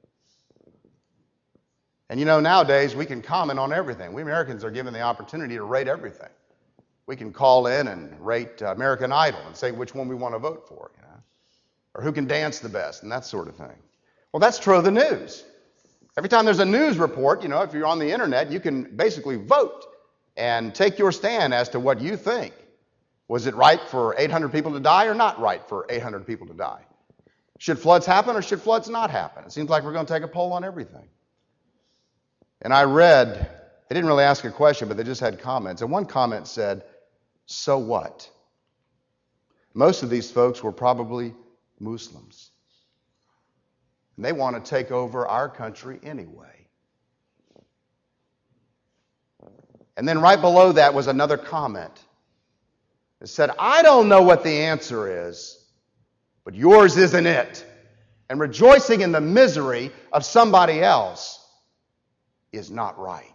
And you know, nowadays we can comment on everything. We Americans are given the opportunity to rate everything. We can call in and rate uh, American Idol and say which one we want to vote for, you know, or who can dance the best and that sort of thing. Well, that's true of the news. Every time there's a news report, you know, if you're on the internet, you can basically vote and take your stand as to what you think. Was it right for eight hundred people to die or not right for eight hundred people to die? Should floods happen or should floods not happen? It seems like we're going to take a poll on everything. And I read, they didn't really ask a question, but they just had comments. And one comment said, so what? Most of these folks were probably Muslims. And they want to take over our country anyway. And then right below that was another comment. It said, I don't know what the answer is, but yours isn't it. And rejoicing in the misery of somebody else is not right.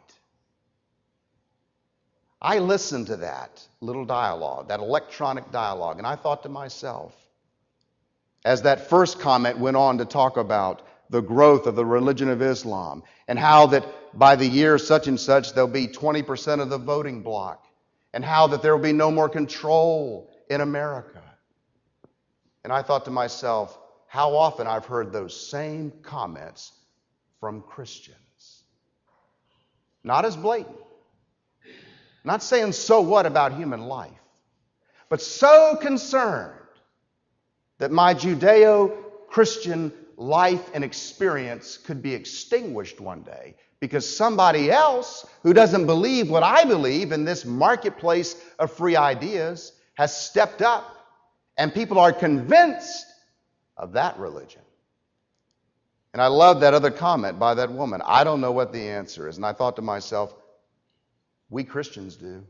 I listened to that little dialogue, that electronic dialogue, and I thought to myself, as that first comment went on to talk about the growth of the religion of Islam and how that by the year such and such there'll be twenty percent of the voting bloc and how that there will be no more control in America. And I thought to myself, how often I've heard those same comments from Christians. Not as blatant. Not saying so what about human life, but so concerned that my Judeo-Christian life and experience could be extinguished one day because somebody else who doesn't believe what I believe in this marketplace of free ideas has stepped up and people are convinced of that religion. And I love that other comment by that woman. I don't know what the answer is. And I thought to myself, we Christians do.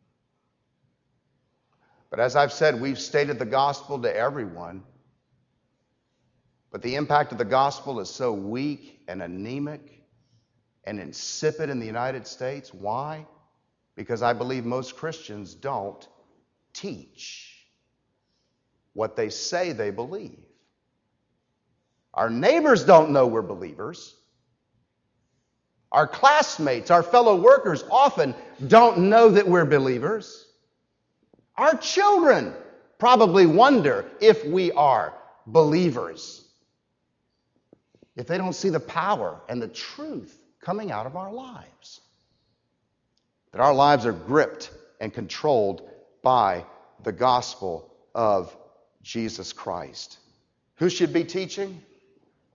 But as I've said, we've stated the gospel to everyone. But the impact of the gospel is so weak and anemic and insipid in the United States. Why? Because I believe most Christians don't teach what they say they believe. Our neighbors don't know we're believers. Our classmates, our fellow workers often don't know that we're believers. Our children probably wonder if we are believers, if they don't see the power and the truth coming out of our lives. That our lives are gripped and controlled by the gospel of Jesus Christ. Who should be teaching?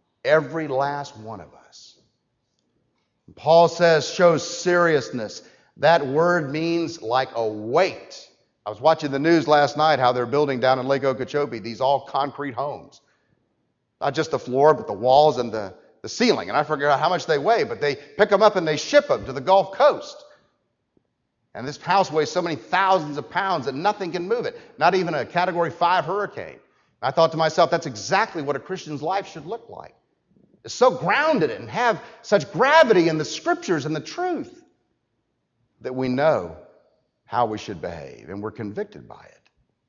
Every last one of us. Paul says, shows seriousness That word means like a weight. I was watching the news last night how they're building down in Lake Okeechobee these all concrete homes. Not just the floor, but the walls and the, the ceiling. And I forget how much they weigh, but they pick them up and they ship them to the Gulf Coast. And this house weighs so many thousands of pounds that nothing can move it, not even a Category five hurricane. I thought to myself, that's exactly what a Christian's life should look like. It's so grounded and have such gravity in the scriptures and the truth that we know how we should behave, and we're convicted by it.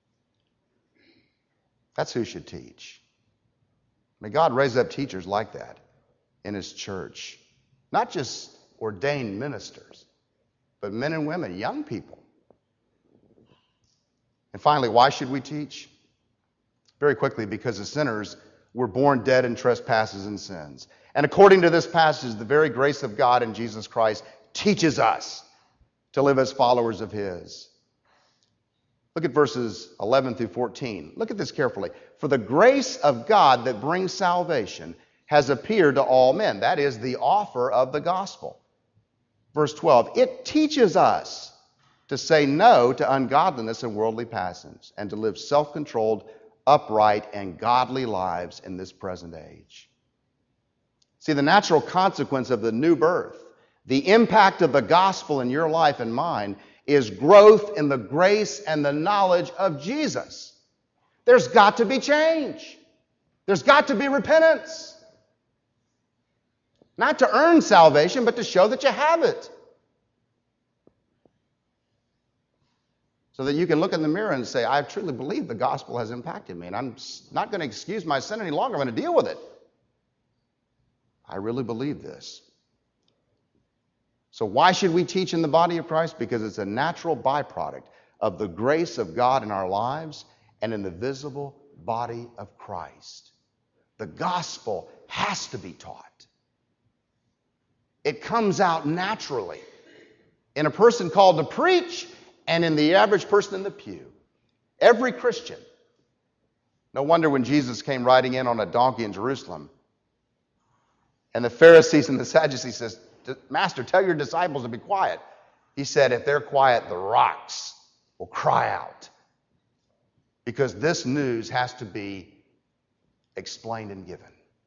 That's who should teach. May God raise up teachers like that in his church. Not just ordained ministers, but men and women, young people. And finally, why should we teach? Very quickly, because as sinners, we're born dead in trespasses and sins. And according to this passage, the very grace of God in Jesus Christ teaches us to live as followers of his. Look at verses eleven through fourteen. Look at this carefully. For the grace of God that brings salvation has appeared to all men. That is the offer of the gospel. Verse twelve, it teaches us to say no to ungodliness and worldly passions and to live self-controlled, upright, and godly lives in this present age. See, the natural consequence of the new birth, the impact of the gospel in your life and mine, is growth in the grace and the knowledge of Jesus. There's got to be change. There's got to be repentance. Not to earn salvation, but to show that you have it. So that you can look in the mirror and say, I truly believe the gospel has impacted me, and I'm not going to excuse my sin any longer. I'm going to deal with it. I really believe this. So why should we teach in the body of Christ? Because it's a natural byproduct of the grace of God in our lives and in the visible body of Christ. The gospel has to be taught. It comes out naturally in a person called to preach and in the average person in the pew. Every Christian. No wonder when Jesus came riding in on a donkey in Jerusalem, and the Pharisees and the Sadducees says, Master, tell your disciples to be quiet. He said, if they're quiet, the rocks will cry out. Because this news has to be explained and given.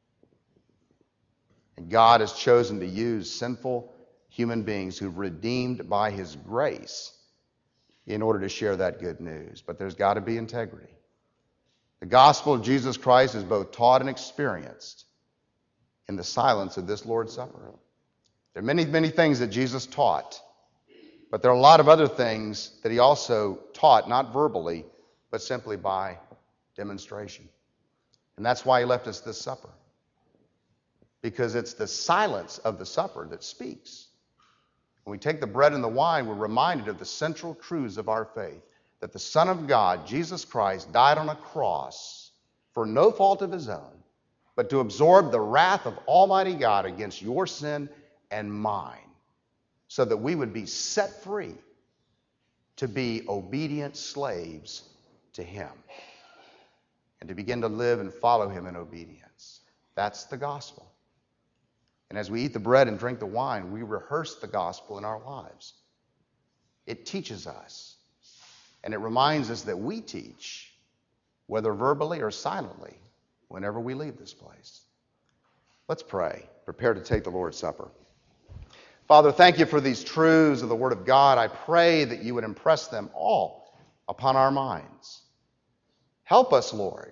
And God has chosen to use sinful human beings who've redeemed by his grace in order to share that good news. But there's got to be integrity. The gospel of Jesus Christ is both taught and experienced in the silence of this Lord's Supper. There are many, many things that Jesus taught, but there are a lot of other things that he also taught, not verbally, but simply by demonstration. And that's why he left us this supper. Because it's the silence of the supper that speaks. When we take the bread and the wine, we're reminded of the central truths of our faith. That the Son of God, Jesus Christ, died on a cross for no fault of his own, but to absorb the wrath of Almighty God against your sin and mine, so that we would be set free to be obedient slaves to him and to begin to live and follow him in obedience. That's the gospel. And as we eat the bread and drink the wine, we rehearse the gospel in our lives. It teaches us, and it reminds us that we teach, whether verbally or silently, whenever we leave this place. Let's pray. Prepare to take the Lord's Supper. Father, thank you for these truths of the Word of God. I pray that you would impress them all upon our minds. Help us, Lord,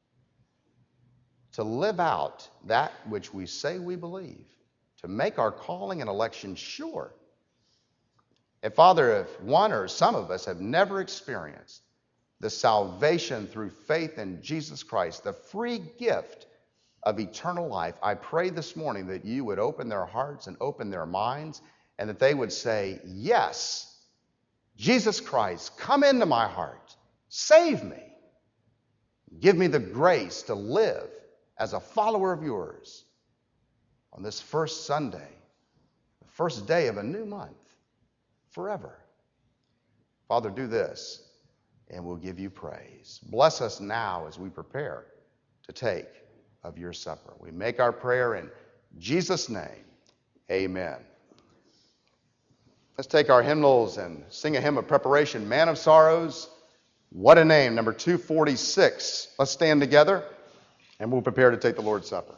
to live out that which we say we believe, to make our calling and election sure. And Father, if one or some of us have never experienced the salvation through faith in Jesus Christ, the free gift of eternal life, I pray this morning that you would open their hearts and open their minds, and that they would say, yes, Jesus Christ, come into my heart, save me, give me the grace to live as a follower of yours on this first Sunday, the first day of a new month, forever. Father, do this, and we'll give you praise. Bless us now as we prepare to take of your supper. We make our prayer in Jesus' name. Amen. Let's take our hymnals and sing a hymn of preparation, Man of Sorrows, What a Name, number two forty-six. Let's stand together and we'll prepare to take the Lord's Supper.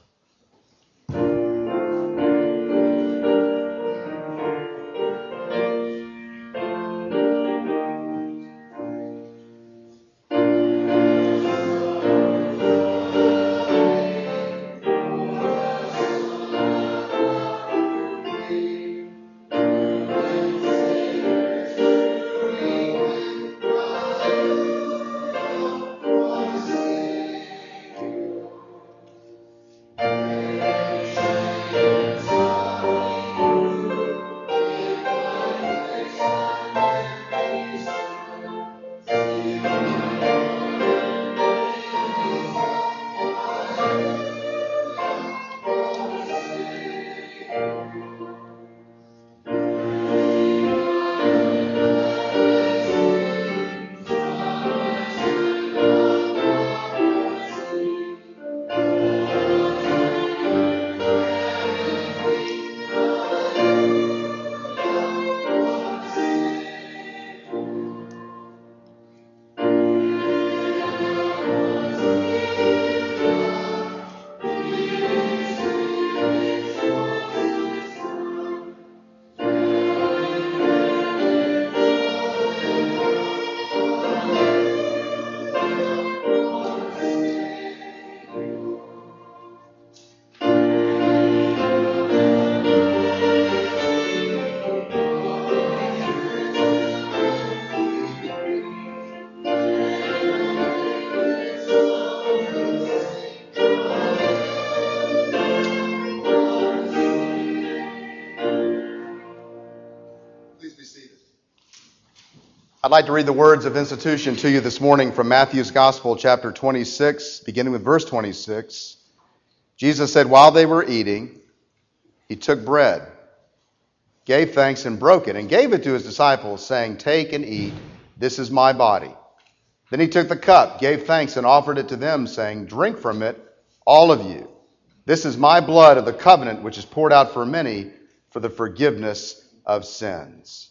I'd like to read the words of institution to you this morning from Matthew's Gospel, chapter twenty-six, beginning with verse twenty-six. Jesus said, while they were eating, he took bread, gave thanks and broke it, and gave it to his disciples, saying, take and eat, this is my body. Then he took the cup, gave thanks, and offered it to them, saying, drink from it, all of you. This is my blood of the covenant, which is poured out for many for the forgiveness of sins.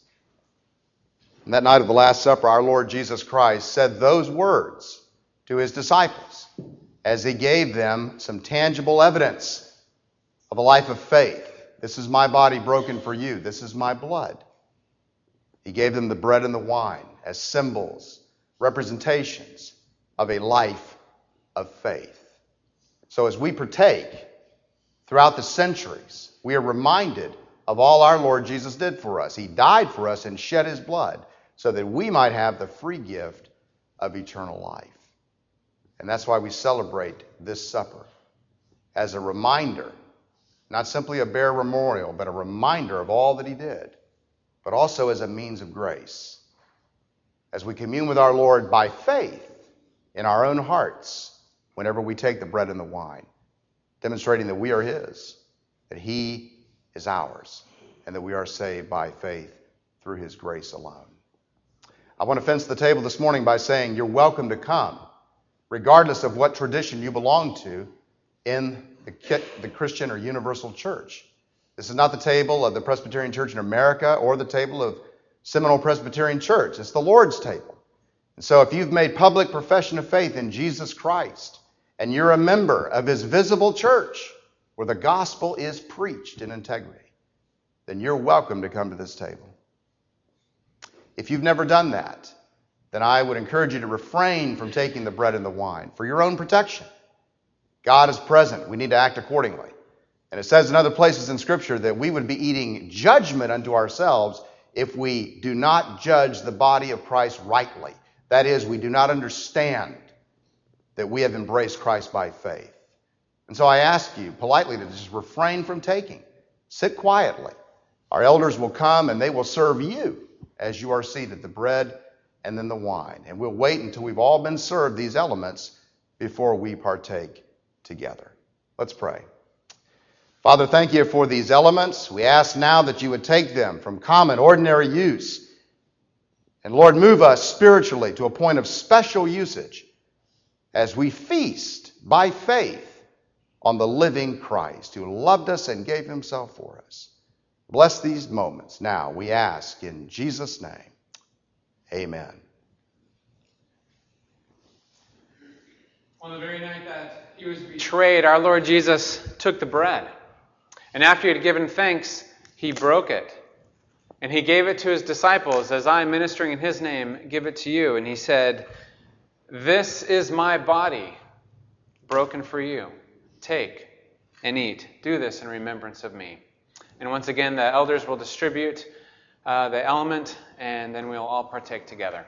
And that night of the Last Supper, our Lord Jesus Christ said those words to his disciples as he gave them some tangible evidence of a life of faith. This is my body broken for you. This is my blood. He gave them the bread and the wine as symbols, representations of a life of faith. So as we partake throughout the centuries, we are reminded of all our Lord Jesus did for us. He died for us and shed his blood so that we might have the free gift of eternal life. And that's why we celebrate this supper as a reminder, not simply a bare memorial, but a reminder of all that he did, but also as a means of grace. As we commune with our Lord by faith in our own hearts whenever we take the bread and the wine, demonstrating that we are his, that he is ours, and that we are saved by faith through his grace alone. I want to fence the table this morning by saying you're welcome to come, regardless of what tradition you belong to in the, the Christian or universal church. This is not the table of the Presbyterian Church in America or the table of Seminole Presbyterian Church. It's the Lord's table. And so if you've made public profession of faith in Jesus Christ and you're a member of his visible church where the gospel is preached in integrity, then you're welcome to come to this table. If you've never done that, then I would encourage you to refrain from taking the bread and the wine for your own protection. God is present. We need to act accordingly. And it says in other places in Scripture that we would be eating judgment unto ourselves if we do not judge the body of Christ rightly. That is, we do not understand that we have embraced Christ by faith. And so I ask you politely to just refrain from taking. Sit quietly. Our elders will come and they will serve you as you are seated, the bread and then the wine. And we'll wait until we've all been served these elements before we partake together. Let's pray. Father, thank you for these elements. We ask now that you would take them from common, ordinary use. And Lord, move us spiritually to a point of special usage as we feast by faith on the living Christ who loved us and gave himself for us. Bless these moments now, we ask in Jesus' name. Amen. On the very night that he was betrayed, our Lord Jesus took the bread. And after he had given thanks, he broke it. And he gave it to his disciples, as I, ministering in his name, give it to you. And he said, "This is my body, broken for you. Take and eat. Do this in remembrance of me." And once again, the elders will distribute uh, the element, and then we'll all partake together.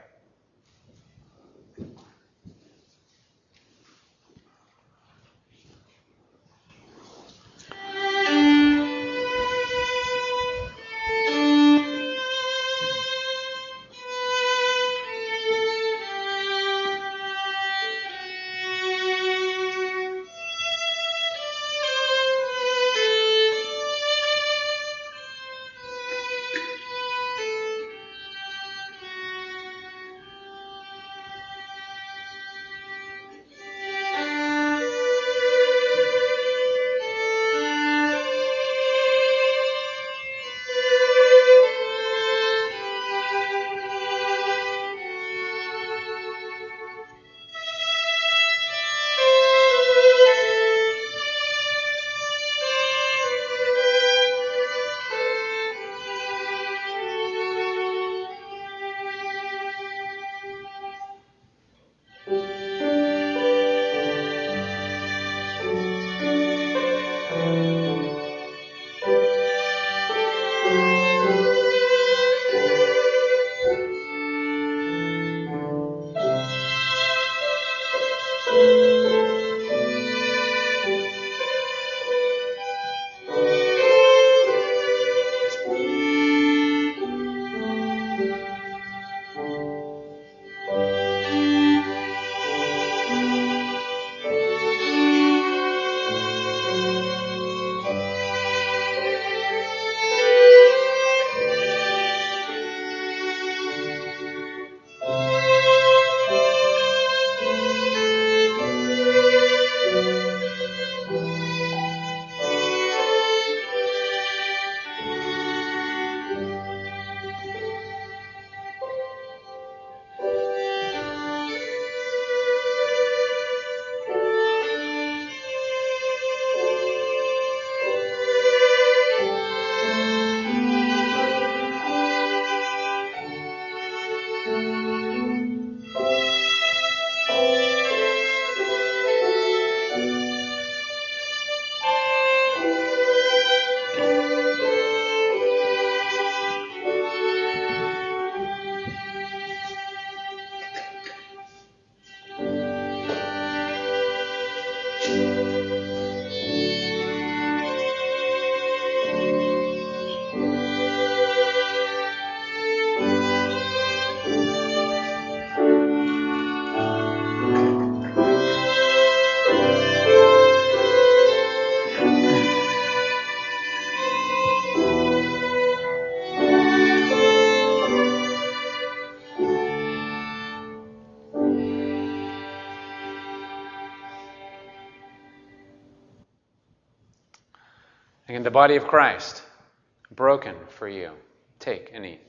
And the body of Christ, broken for you. Take and eat.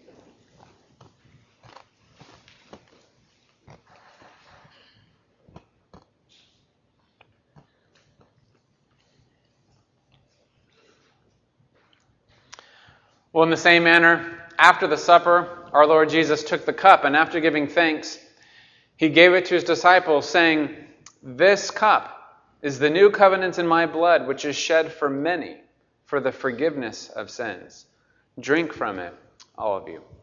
Well, in the same manner, after the supper, our Lord Jesus took the cup, and after giving thanks, he gave it to his disciples, saying, "This cup is the new covenant in my blood, which is shed for many for the forgiveness of sins. Drink from it, all of you."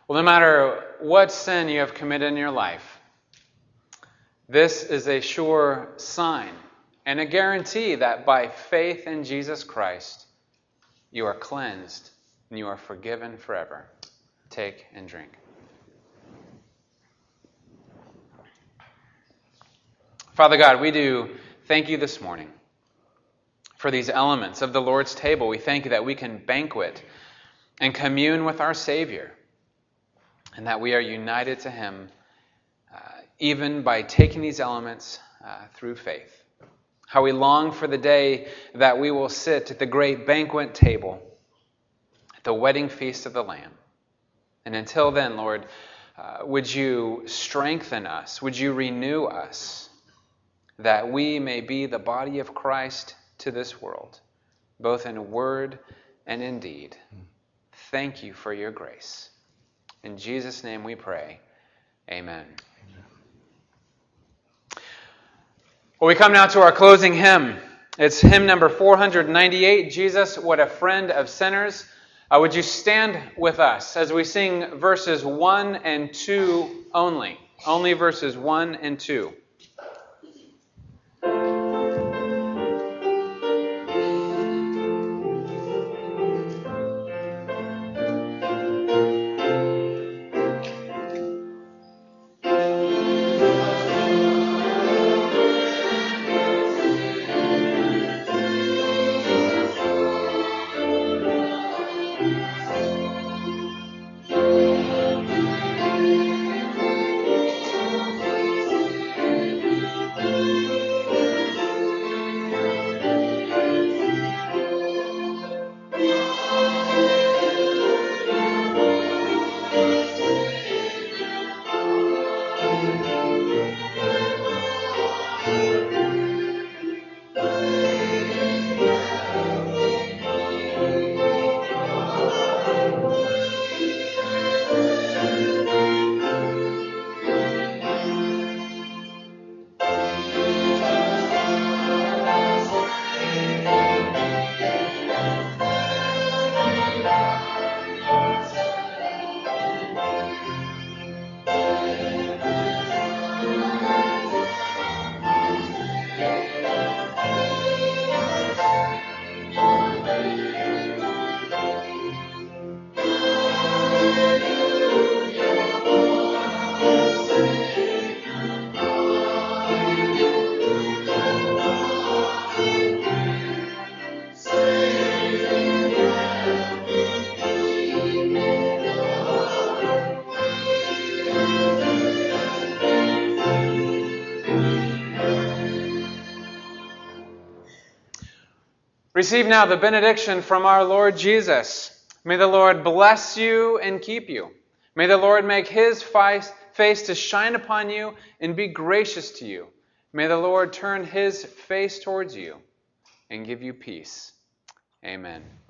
Well, no matter what sin you have committed in your life, this is a sure sign and a guarantee that by faith in Jesus Christ, you are cleansed and you are forgiven forever. Take and drink. Father God, we do thank you this morning for these elements of the Lord's table. We thank you that we can banquet and commune with our Savior, and that we are united to him uh, even by taking these elements uh, through faith. How we long for the day that we will sit at the great banquet table at the wedding feast of the Lamb. And until then, Lord, uh, would you strengthen us? Would you renew us that we may be the body of Christ to this world, both in word and in deed? Thank you for your grace. In Jesus' name we pray. Amen. Well, we come now to our closing hymn. It's hymn number four ninety-eight, Jesus, What a Friend of Sinners. Uh, would you stand with us as we sing verses one and two only? Only verses one and two. Receive now the benediction from our Lord Jesus. May the Lord bless you and keep you. May the Lord make his face to shine upon you and be gracious to you. May the Lord turn his face towards you and give you peace. Amen.